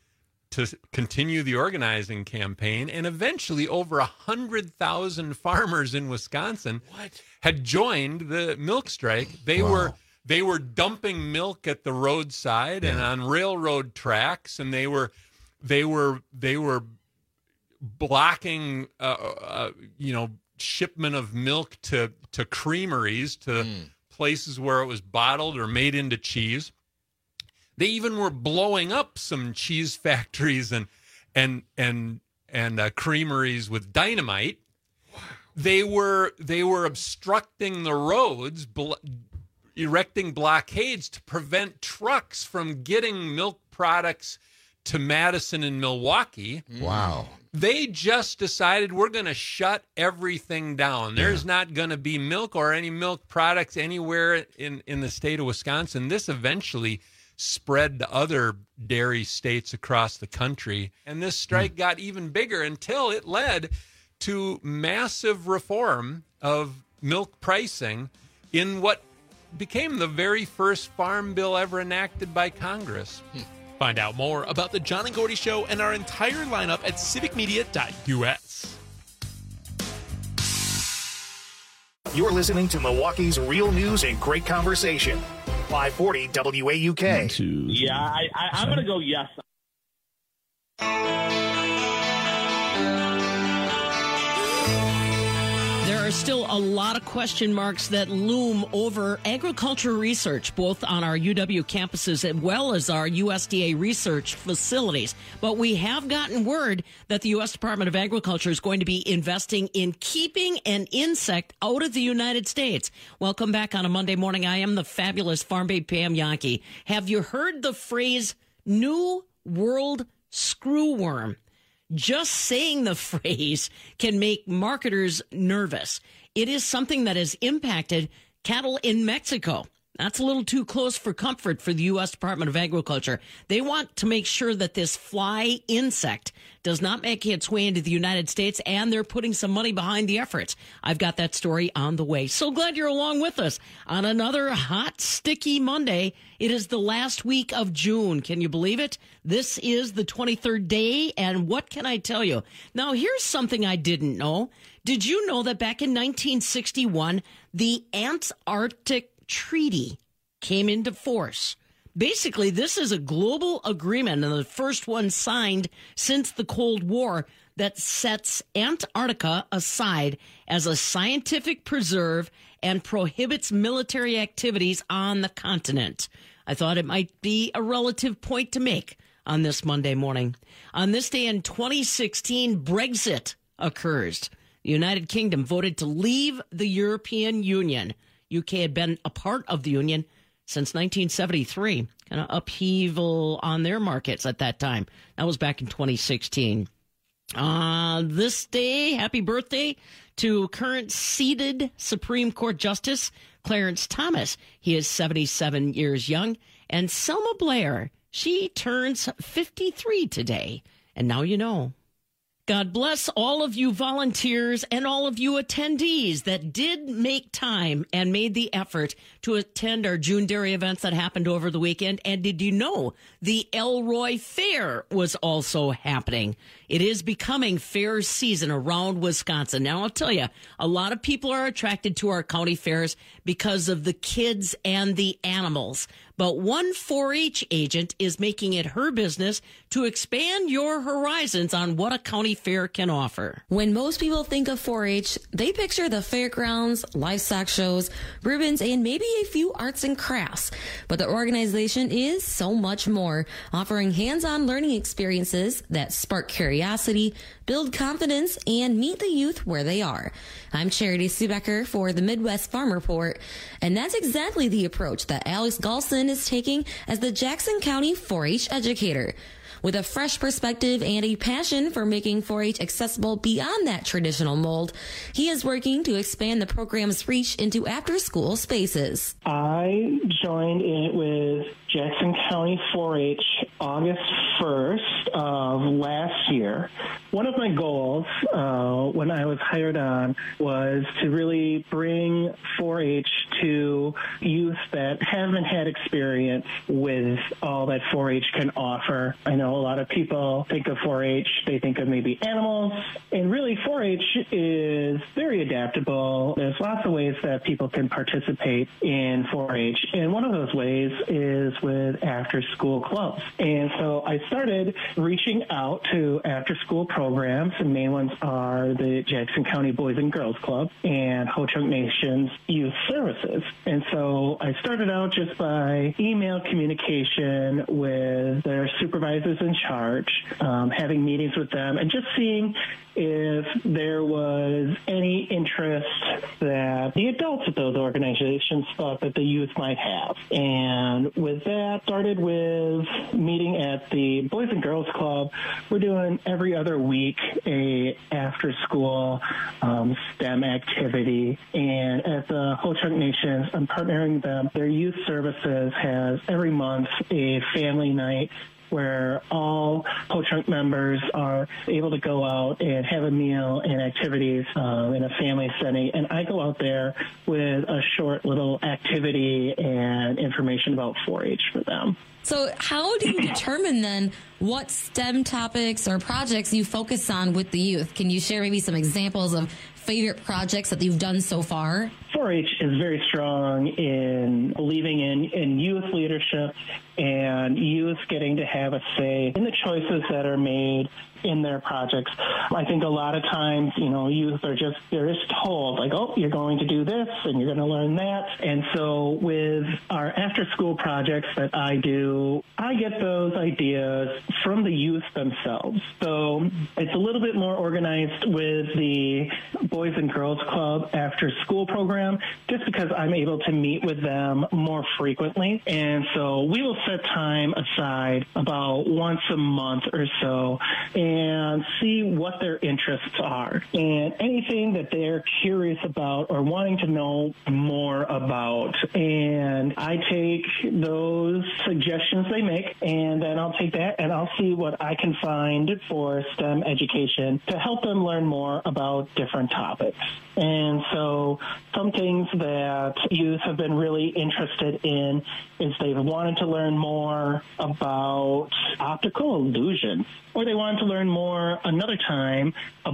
to continue the organizing campaign, and eventually over a hundred thousand farmers in Wisconsin what? had joined the milk strike. They wow. were they were dumping milk at the roadside yeah. and on railroad tracks, and they were they were they were blocking uh, uh, you know shipment of milk to to creameries, to mm. places where it was bottled or made into cheese. They even were blowing up some cheese factories and and and and uh, creameries with dynamite. Wow. They were they were obstructing the roads, bl- erecting blockades to prevent trucks from getting milk products to Madison and Milwaukee. Wow. They just decided we're going to shut everything down. There's yeah. not going to be milk or any milk products anywhere in, in the state of Wisconsin. This eventually spread to other dairy states across the country. And this strike mm. got even bigger until it led to massive reform of milk pricing in what became the very first farm bill ever enacted by Congress. Hmm. Find out more about the John and Gordy Show and our entire lineup at civic media dot U S. You're listening to Milwaukee's Real News and Great Conversation. five forty W A U K. Two, yeah, I, I, I'm going to go yes. There are still a lot of question marks that loom over agriculture research, both on our U W campuses as well as our U S D A research facilities. But we have gotten word that the U S Department of Agriculture is going to be investing in keeping an insect out of the United States. Welcome back on a Monday morning. I am the fabulous Farm Babe Pam Yankee. Have you heard the phrase New World Screwworm? Just saying the phrase can make marketers nervous. It is something that has impacted cattle in Mexico. That's a little too close for comfort for the U S Department of Agriculture. They want to make sure that this fly insect does not make its way into the United States, and they're putting some money behind the efforts. I've got that story on the way. So glad you're along with us on another hot, sticky Monday. It is the last week of June. Can you believe it? This is the twenty-third day, and what can I tell you? Now, here's something I didn't know. Did you know that back in nineteen sixty-one, the Antarctic Treaty came into force? Basically, this is a global agreement, and the first one signed since the Cold War, that sets Antarctica aside as a scientific preserve and prohibits military activities on the continent. I thought it might be a relative point to make on this Monday morning. On this day in twenty sixteen, Brexit occurs. The United Kingdom voted to leave the European Union. U K had been a part of the Union since nineteen seventy-three. Kind of upheaval on their markets at that time. That was back in twenty sixteen. Uh, this day, happy birthday to current seated Supreme Court Justice Clarence Thomas. He is seventy-seven years young. And Selma Blair, she turns fifty-three today. And now you know. God bless all of you volunteers and all of you attendees that did make time and made the effort to attend our June Dairy events that happened over the weekend. And did you know the Elroy Fair was also happening? It is becoming fair season around Wisconsin. Now, I'll tell you, a lot of people are attracted to our county fairs because of the kids and the animals. But one four H agent is making it her business to expand your horizons on what a county fair can offer. When most people think of four H, they picture the fairgrounds, livestock shows, ribbons, and maybe a few arts and crafts. But the organization is so much more, offering hands-on learning experiences that spark curiosity, build confidence, and meet the youth where they are. I'm Charity Subecker for the Midwest Farm Report, and that's exactly the approach that Alex Galson is taking as the Jackson County four H educator. With a fresh perspective and a passion for making four H accessible beyond that traditional mold, he is working to expand the program's reach into after-school spaces. I joined in with Jackson County four H August first of last year. One of my goals uh, when I was hired on was to really bring four H to youth that haven't had experience with all that four H can offer. I know know, a lot of people think of four H, they think of maybe animals, and really four H is very adaptable. There's lots of ways that people can participate in four H, and one of those ways is with after-school clubs. And so I started reaching out to after-school programs. The main ones are the Jackson County Boys and Girls Club and Ho-Chunk Nation's Youth Services. And so I started out just by email communication with their supervisors in charge, um, having meetings with them, and just seeing if there was any interest that the adults at those organizations thought that the youth might have. And with that, started with meeting at the Boys and Girls Club. We're doing every other week a after-school um, STEM activity. And at the Ho-Chunk Nations, I'm partnering them. Their youth services has every month a family night where all Ho-Chunk members are able to go out and have a meal and activities um, in a family setting. And I go out there with a short little activity and information about four H for them. So how do you determine then what STEM topics or projects you focus on with the youth? Can you share maybe some examples of favorite projects that you've done so far? four H is very strong in believing in, in youth leadership and youth getting to have a say in the choices that are made in their projects. I think a lot of times, you know, youth are just, they're just told, like, oh, you're going to do this and you're going to learn that. And so with our after-school projects that I do, I get those ideas from the youth themselves. So it's a little bit more organized with the Boys and Girls Club after-school program, just because I'm able to meet with them more frequently. And so we will set time aside about once a month or so and see what their interests are. And anything that they're curious about or wanting to know more about. And I take those suggestions they make, and then I'll take that and I'll see what I can find for STEM education to help them learn more about different topics. And so some things that youth have been really interested in is they've wanted to learn more about optical illusion, or they wanted to learn more another time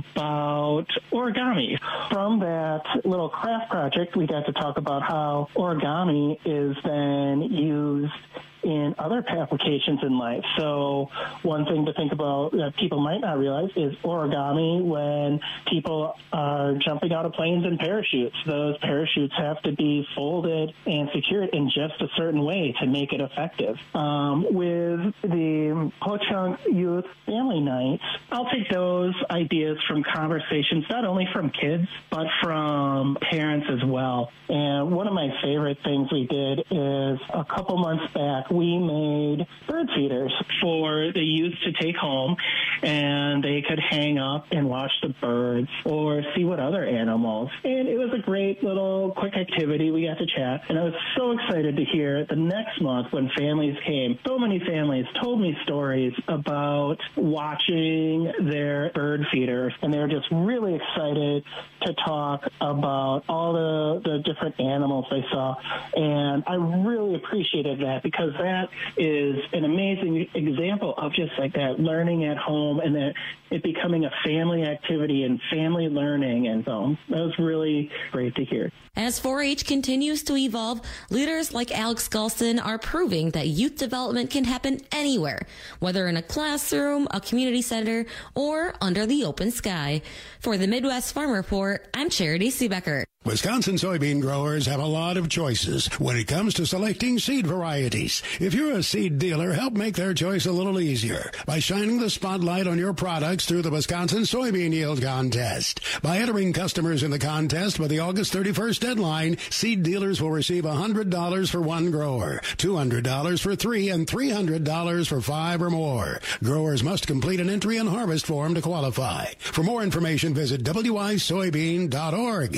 about origami. From that little craft project, we got to talk about how origami is then used in other applications in life. So one thing to think about that people might not realize is origami when people are jumping out of planes in parachutes. Those parachutes have to be folded and secured in just a certain way to make it effective. Um, with the Ho-Chunk Youth Family Nights, I'll take those ideas from conversations, not only from kids, but from parents as well. And one of my favorite things we did is a couple months back, we made bird feeders for the youth to take home, and they could hang up and watch the birds or see what other animals. And it was a great little quick activity. We got to chat, and I was so excited to hear the next month when families came. So many families told me stories about watching their bird feeders, and they were just really excited to talk about all the, the different animals they saw. And I really appreciated that, because that is an amazing example of just like that learning at home and that it becoming a family activity and family learning. And so that was really great to hear. As four H continues to evolve, leaders like Alex Gulston are proving that youth development can happen anywhere, whether in a classroom, a community center, or under the open sky. For the Midwest Farm Report, I'm Charity Seebecker. Wisconsin soybean growers have a lot of choices when it comes to selecting seed varieties. If you're a seed dealer, help make their choice a little easier by shining the spotlight on your products through the Wisconsin Soybean Yield Contest. By entering customers in the contest by the August thirty-first deadline, seed dealers will receive one hundred dollars for one grower, two hundred dollars for three, and three hundred dollars for five or more. Growers must complete an entry and harvest form to qualify. For more information, visit W I soybean dot org.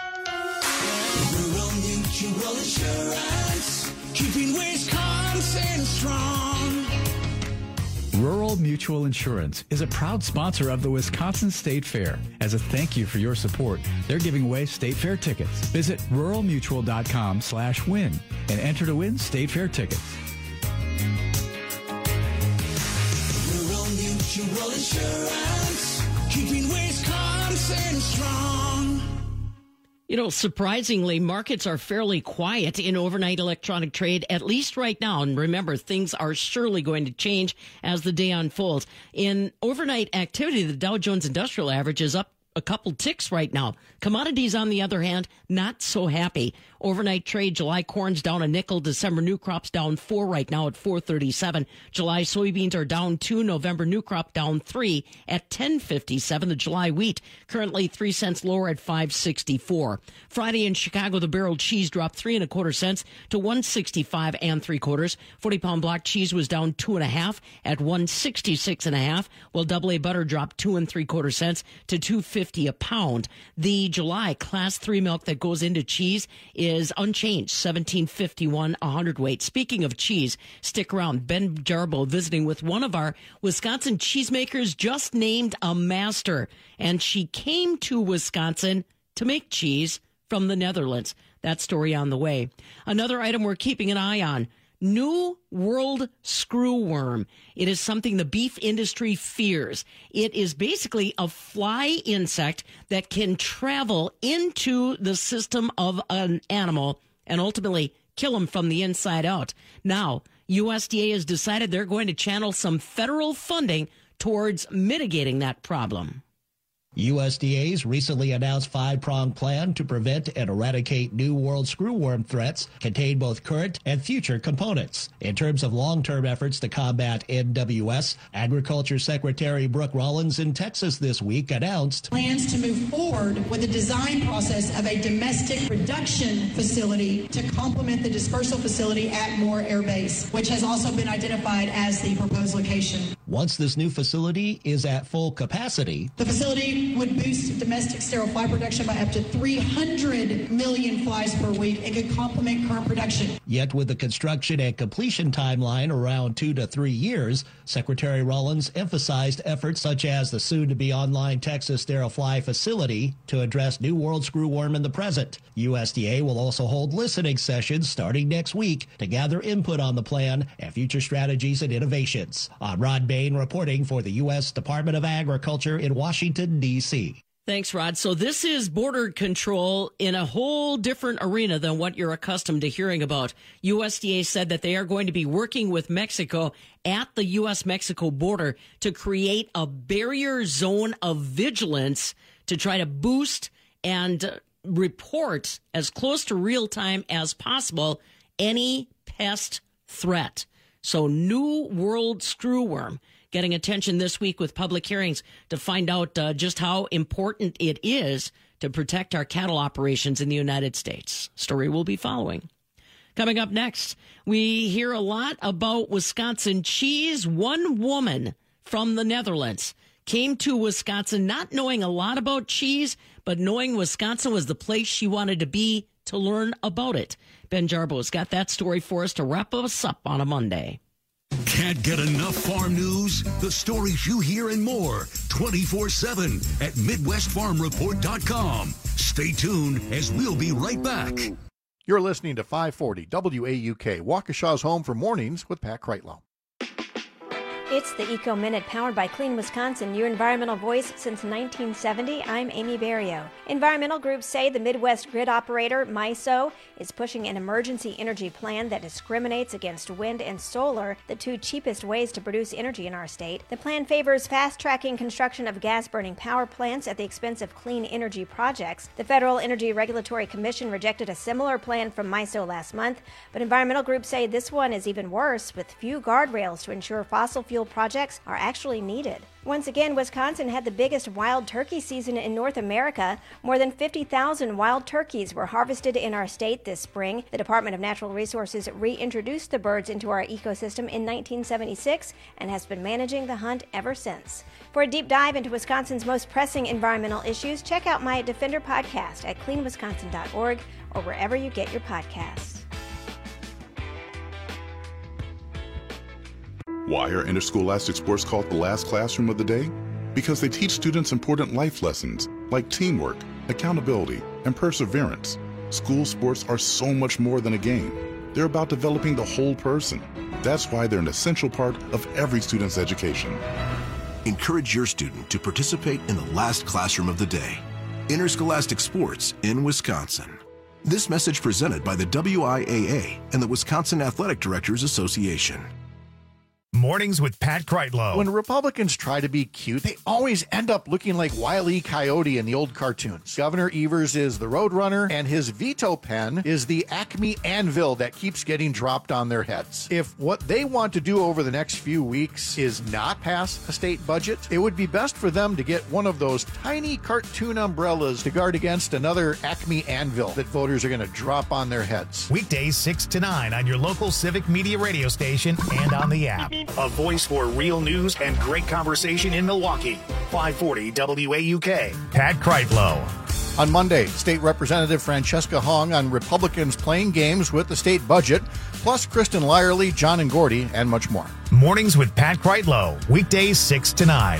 Rural Mutual Insurance, keeping Wisconsin strong. Rural Mutual Insurance is a proud sponsor of the Wisconsin State Fair. As a thank you for your support, they're giving away State Fair tickets. Visit rural mutual dot com slash win and enter to win State Fair tickets. Mutual Insurance, keeping Wisconsin strong. You know, surprisingly, markets are fairly quiet in overnight electronic trade, at least right now. And remember, things are surely going to change as the day unfolds. In overnight activity, the Dow Jones Industrial Average is up a couple ticks right now. Commodities, on the other hand, not so happy. Overnight trade, July corn's down a nickel. December new crops down four right now at four thirty-seven. July soybeans are down two. November new crop down three at ten fifty-seven. The July wheat currently three cents lower at five sixty-four. Friday in Chicago, the barrel cheese dropped three and a quarter cents to one sixty-five and three quarters. forty pound block cheese was down two and a half at one sixty-six and a half. While double A butter dropped two and three quarter cents to two fifty a pound. The July class three milk that goes into cheese is is unchanged, seventeen fifty-one a hundredweight. Speaking of cheese, stick around. Ben Jarbo visiting with one of our Wisconsin cheesemakers, just named a master, and she came to Wisconsin to make cheese from the Netherlands. That story on the way. Another item we're keeping an eye on: New World screwworm. It is something the beef industry fears. It is basically a fly insect that can travel into the system of an animal and ultimately kill them from the inside out. Now, U S D A has decided they're going to channel some federal funding towards mitigating that problem. U S D A's recently announced five-pronged plan to prevent and eradicate New World screwworm threats contain both current and future components. In terms of long-term efforts to combat N W S, Agriculture Secretary Brooke Rollins in Texas this week announced plans to move forward with the design process of a domestic production facility to complement the dispersal facility at Moore Air Base, which has also been identified as the proposed location. Once this new facility is at full capacity, the facility would boost domestic sterile fly production by up to three hundred million flies per week and could complement current production. Yet with the construction and completion timeline around two to three years, Secretary Rollins emphasized efforts such as the soon-to-be online Texas sterile fly facility to address New World screwworm in the present. U S D A will also hold listening sessions starting next week to gather input on the plan and future strategies and innovations. I'm Rod Bain reporting for the U S Department of Agriculture in Washington, D C Thanks, Rod. So this is border control in a whole different arena than what you're accustomed to hearing about. U S D A said that they are going to be working with Mexico at the U S Mexico border to create a barrier zone of vigilance to try to boost and report as close to real time as possible any pest threat. So New World screwworm getting attention this week with public hearings to find out uh, just how important it is to protect our cattle operations in the United States. Story will be following. Coming up next, we hear a lot about Wisconsin cheese. One woman from the Netherlands came to Wisconsin not knowing a lot about cheese, but knowing Wisconsin was the place she wanted to be to learn about it. Ben Jarbo's got that story for us to wrap us up on a Monday. Can't get enough farm news? The stories you hear and more twenty-four seven at Midwest Farm Report dot com. Stay tuned as we'll be right back. You're listening to five forty W A U K, Waukesha's home for mornings with Pat Kreitlow. It's the Eco Minute, powered by Clean Wisconsin, your environmental voice since nineteen seventy. I'm Amy Barrio. Environmental groups say the Midwest grid operator, MISO, is pushing an emergency energy plan that discriminates against wind and solar, the two cheapest ways to produce energy in our state. The plan favors fast-tracking construction of gas-burning power plants at the expense of clean energy projects. The Federal Energy Regulatory Commission rejected a similar plan from MISO last month, but environmental groups say this one is even worse, with few guardrails to ensure fossil fuel projects are actually needed. Once again, Wisconsin had the biggest wild turkey season in North America. More than fifty thousand wild turkeys were harvested in our state this spring. The Department of Natural Resources reintroduced the birds into our ecosystem in nineteen seventy-six and has been managing the hunt ever since. For a deep dive into Wisconsin's most pressing environmental issues, check out my Defender podcast at clean wisconsin dot org or wherever you get your podcasts. Why are interscholastic sports called the last classroom of the day? Because they teach students important life lessons like teamwork, accountability, and perseverance. School sports are so much more than a game. They're about developing the whole person. That's why they're an essential part of every student's education. Encourage your student to participate in the last classroom of the day, interscholastic sports in Wisconsin. This message presented by the W I A A and the Wisconsin Athletic Directors Association. Mornings with Pat Kreitlow. When Republicans try to be cute, they always end up looking like Wile E. Coyote in the old cartoons. Governor Evers is the Roadrunner, and his veto pen is the Acme anvil that keeps getting dropped on their heads. If what they want to do over the next few weeks is not pass a state budget, it would be best for them to get one of those tiny cartoon umbrellas to guard against another Acme anvil that voters are going to drop on their heads. Weekdays six to nine on your local Civic Media radio station and on the app. A voice for real news and great conversation in Milwaukee. five forty W A U K. Pat Kreitlow. On Monday, State Representative Francesca Hong on Republicans playing games with the state budget, plus Kristen Lyerly, John and Gordy, and much more. Mornings with Pat Kreitlow. Weekdays six to nine.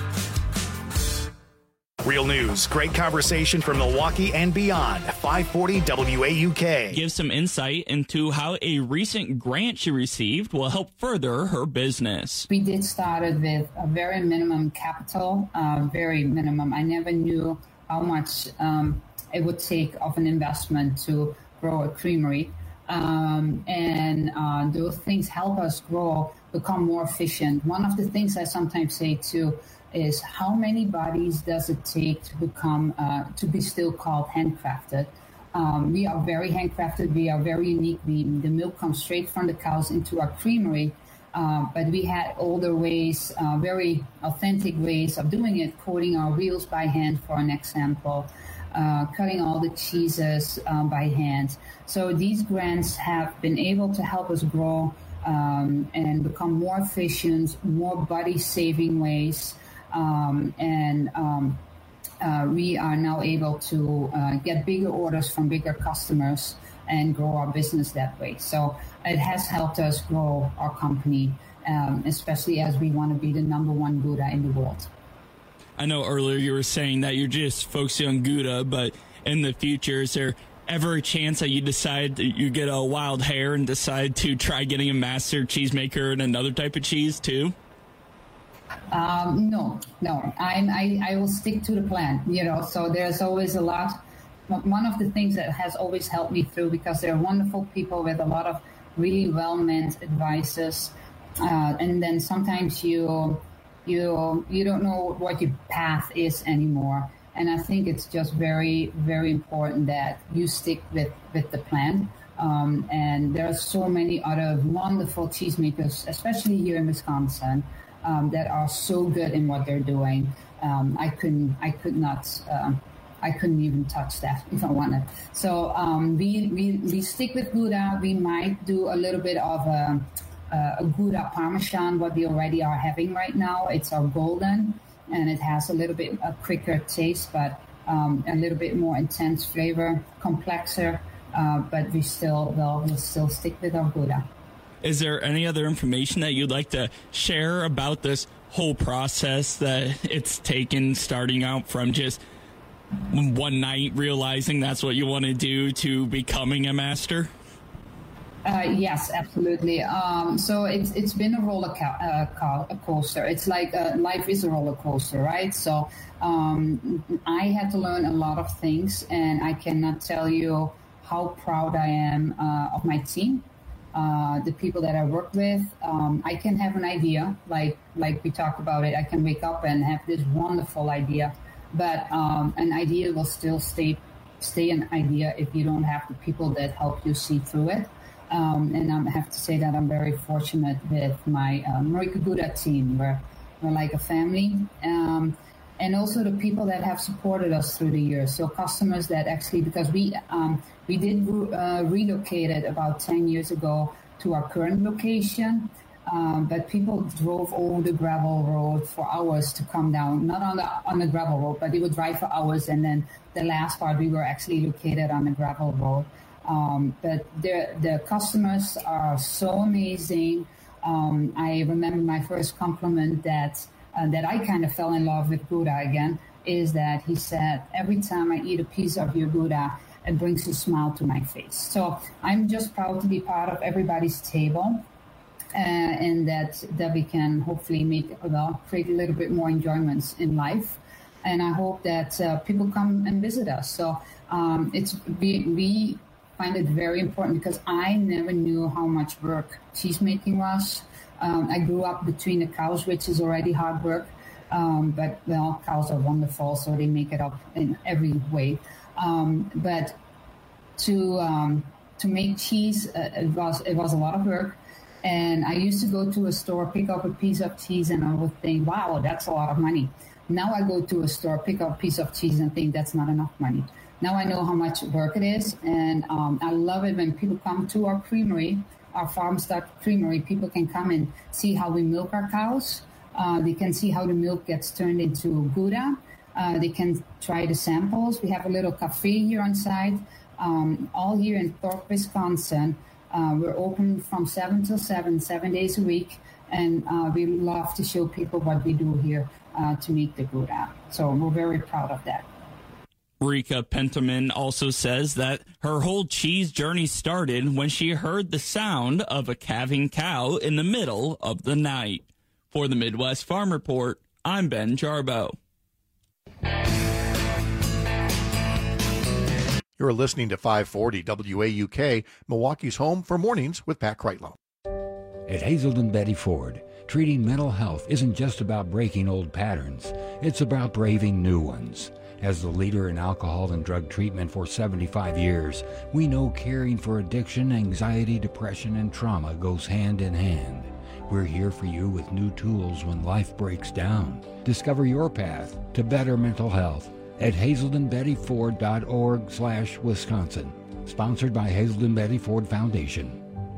Real news, great conversation from Milwaukee and beyond. five forty W A U K. Give some insight into how a recent grant she received will help further her business. We did start it with a very minimum capital, uh, very minimum. I never knew how much um, it would take of an investment to grow a creamery. Um, and uh, those things help us grow, become more efficient. One of the things I sometimes say too is how many bodies does it take to become, uh, to be still called handcrafted? Um, we are very handcrafted. We are very unique. We, the milk comes straight from the cows into our creamery. Uh, but we had older ways, uh, very authentic ways of doing it, coating our wheels by hand, for an example, uh, cutting all the cheeses um, by hand. So these grants have been able to help us grow um, and become more efficient, more body-saving ways. Um, and um, uh, we are now able to uh, get bigger orders from bigger customers and grow our business that way. So it has helped us grow our company, um, especially as we want to be the number one Gouda in the world. I know earlier you were saying that you're just focusing on Gouda, but in the future, is there ever a chance that you decide that you get a wild hair and decide to try getting a master cheesemaker and another type of cheese too? Um, no, no, I'm, I, I will stick to the plan, you know, so there's always a lot. One of the things that has always helped me through, because they're wonderful people with a lot of really well-meant advices. Uh, and then sometimes you, you, you don't know what your path is anymore. And I think it's just very, very important that you stick with, with the plan. Um, and there are so many other wonderful cheesemakers, especially here in Wisconsin, Um, that are so good in what they're doing. Um, I couldn't, I could not, uh, I couldn't even touch that if I wanted. So um, we, we we stick with Gouda. We might do a little bit of a, a Gouda Parmesan, what we already are having right now. It's our golden, and it has a little bit a quicker taste, but um, a little bit more intense flavor, complexer. Uh, but we still will we'll still stick with our Gouda. Is there any other information that you'd like to share about this whole process that it's taken, starting out from just one night realizing that's what you want to do to becoming a master? Uh, yes, absolutely. Um, so it's it's been a roller co- uh, co- coaster. It's like uh, life is a roller coaster, right? So um, I had to learn a lot of things, and I cannot tell you how proud I am uh, of my team. Uh, the people that I work with. um, I can have an idea, like like we talked about it. I can wake up and have this wonderful idea, but um, an idea will still stay stay an idea if you don't have the people that help you see through it. Um, and I have to say that I'm very fortunate with my uh, Marika Gouda team. We're, we're like a family. Um, and also the people that have supported us through the years. So customers that actually, because we um, we did uh, relocate it about ten years ago to our current location, um, but people drove over the gravel road for hours to come down, not on the on the gravel road, but they would drive for hours. And then the last part, we were actually located on the gravel road. Um, but the the customers are so amazing. Um, I remember my first compliment that uh, that I kind of fell in love with Gouda again is that he said, every time I eat a piece of your Gouda, it brings a smile to my face. So I'm just proud to be part of everybody's table. uh, and that that we can hopefully make well create a little bit more enjoyments in life. And I hope that uh, people come and visit us. So um, it's we we find it very important because I never knew how much work cheese making was. Um, I grew up between the cows, which is already hard work. Um, but well, cows are wonderful, so they make it up in every way. Um, but to um, to make cheese, uh, it was it was a lot of work. And I used to go to a store, pick up a piece of cheese, and I would think, "Wow, that's a lot of money." Now I go to a store, pick up a piece of cheese, and think that's not enough money. Now I know how much work it is, and um, I love it when people come to our creamery, our farm stock creamery. People can come and see how we milk our cows. Uh, they can see how the milk gets turned into Gouda. Uh, they can try the samples. We have a little cafe here on site, um, all here in Thorpe, Wisconsin. Uh, we're open from seven till seven, seven days a week, and uh, we love to show people what we do here uh, to make the Gouda. So we're very proud of that. Rika Penterman also says that her whole cheese journey started when she heard the sound of a calving cow in the middle of the night. For the Midwest Farm Report, I'm Ben Jarbo. You're listening to five forty W A U K, Milwaukee's home for mornings with Pat Kreitlow. At Hazelden Betty Ford, treating mental health isn't just about breaking old patterns. It's about braving new ones. As the leader in alcohol and drug treatment for seventy-five years, we know caring for addiction, anxiety, depression, and trauma goes hand in hand. We're here for you with new tools when life breaks down. Discover your path to better mental health at hazelden betty ford dot org slash Wisconsin. Sponsored by Hazelden Betty Ford Foundation.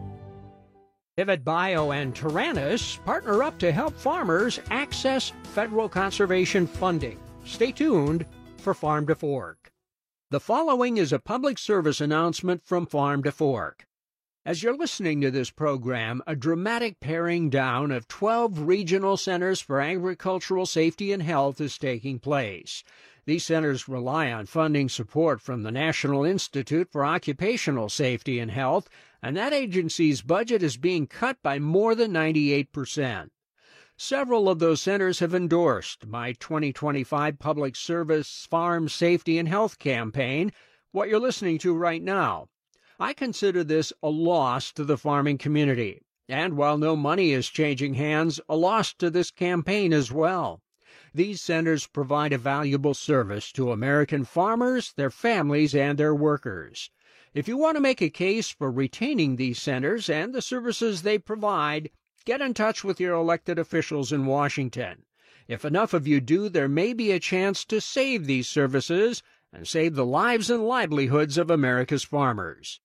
Pivot Bio and Taranis partner up to help farmers access federal conservation funding. Stay tuned for Farm to Fork. The following is a public service announcement from Farm to Fork. As you're listening to this program, a dramatic paring down of twelve regional centers for agricultural safety and health is taking place. These centers rely on funding support from the National Institute for Occupational Safety and Health, and that agency's budget is being cut by more than ninety-eight percent. Several of those centers have endorsed my twenty twenty-five Public Service Farm Safety and Health campaign, what you're listening to right now. I consider this a loss to the farming community, and while no money is changing hands, a loss to this campaign as well. These centers provide a valuable service to American farmers, their families, and their workers. If you want to make a case for retaining these centers and the services they provide, get in touch with your elected officials in Washington. If enough of you do, there may be a chance to save these services and save the lives and livelihoods of America's farmers.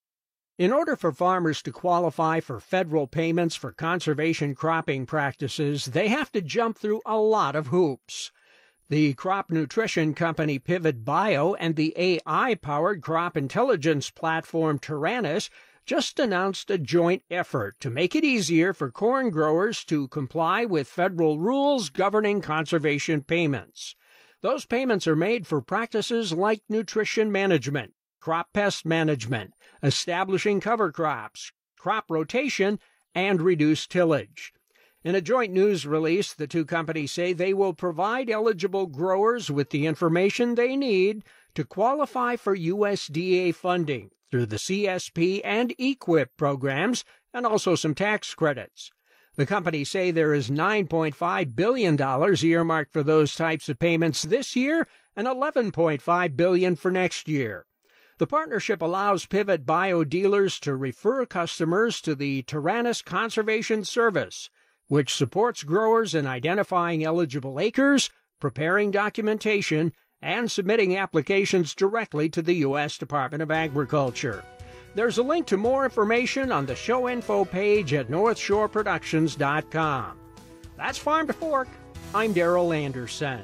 In order for farmers to qualify for federal payments for conservation cropping practices, they have to jump through a lot of hoops. The crop nutrition company Pivot Bio and the A I-powered crop intelligence platform Taranis just announced a joint effort to make it easier for corn growers to comply with federal rules governing conservation payments. Those payments are made for practices like nutrition management, crop pest management, establishing cover crops, crop rotation, and reduced tillage. In a joint news release, the two companies say they will provide eligible growers with the information they need to qualify for U S D A funding through the C S P and E Q I P programs, and also some tax credits. The companies say there is nine point five billion dollars earmarked for those types of payments this year and eleven point five billion dollars for next year. The partnership allows Pivot Bio dealers to refer customers to the Taranis Conservation Service, which supports growers in identifying eligible acres, preparing documentation, and submitting applications directly to the U S Department of Agriculture. There's a link to more information on the show info page at north shore productions dot com. That's Farm to Fork. I'm Darrell Anderson.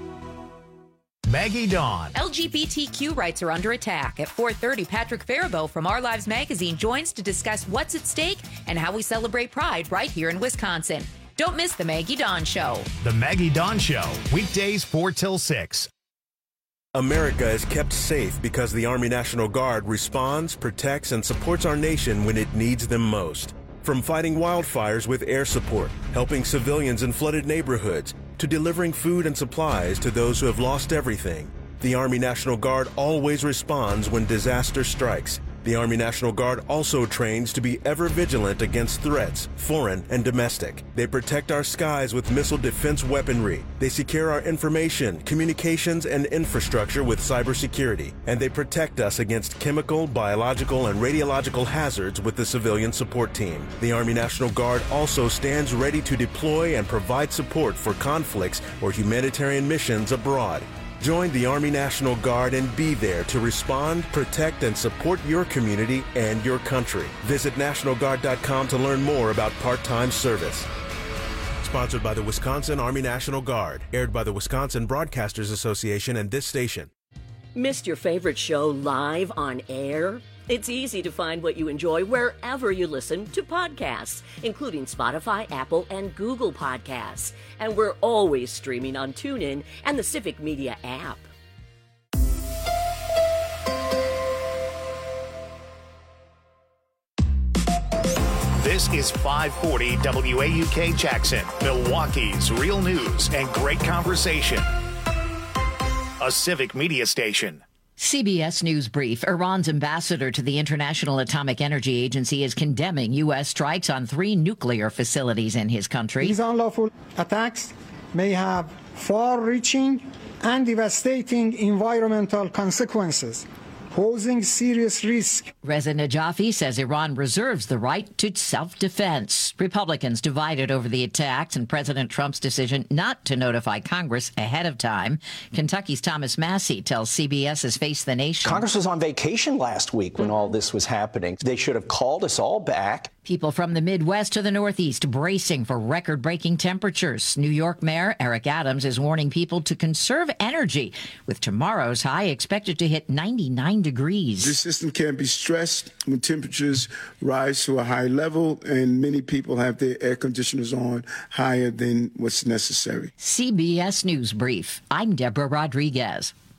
Maggie Dawn. L G B T Q rights are under attack. At four thirty, Patrick Faribault from Our Lives Magazine joins to discuss what's at stake and how we celebrate Pride right here in Wisconsin. Don't miss the Maggie Dawn Show. The Maggie Dawn Show, weekdays four till six. America is kept safe because the Army National Guard responds, protects, and supports our nation when it needs them most. From fighting wildfires with air support, helping civilians in flooded neighborhoods, to delivering food and supplies to those who have lost everything, the Army National Guard always responds when disaster strikes. The Army National Guard also trains to be ever vigilant against threats, foreign and domestic. They protect our skies with missile defense weaponry. They secure our information, communications, and infrastructure with cybersecurity. And they protect us against chemical, biological, and radiological hazards with the civilian support team. The Army National Guard also stands ready to deploy and provide support for conflicts or humanitarian missions abroad. Join the Army National Guard and be there to respond, protect, and support your community and your country. Visit National Guard dot com to learn more about part-time service. Sponsored by the Wisconsin Army National Guard. Aired by the Wisconsin Broadcasters Association and this station. Missed your favorite show live on air? It's easy to find what you enjoy wherever you listen to podcasts, including Spotify, Apple, and Google Podcasts. And we're always streaming on TuneIn and the Civic Media app. This is five forty W A U K Jackson, Milwaukee's real news and great conversation. A Civic Media station. C B S News Brief. Iran's ambassador to the International Atomic Energy Agency is condemning U S strikes on three nuclear facilities in his country. These unlawful attacks may have far-reaching and devastating environmental consequences, posing serious risk. Reza Najafi says Iran reserves the right to self-defense. Republicans divided over the attacks and President Trump's decision not to notify Congress ahead of time. Kentucky's Thomas Massey tells CBS's Face the Nation. Congress was on vacation last week when all this was happening. They should have called us all back. People from the Midwest to the Northeast bracing for record-breaking temperatures. New York Mayor Eric Adams is warning people to conserve energy, with tomorrow's high expected to hit ninety-nine degrees. This system can be stressed when temperatures rise to a high level, and many people have their air conditioners on higher than what's necessary. C B S News Brief. I'm Deborah Rodriguez.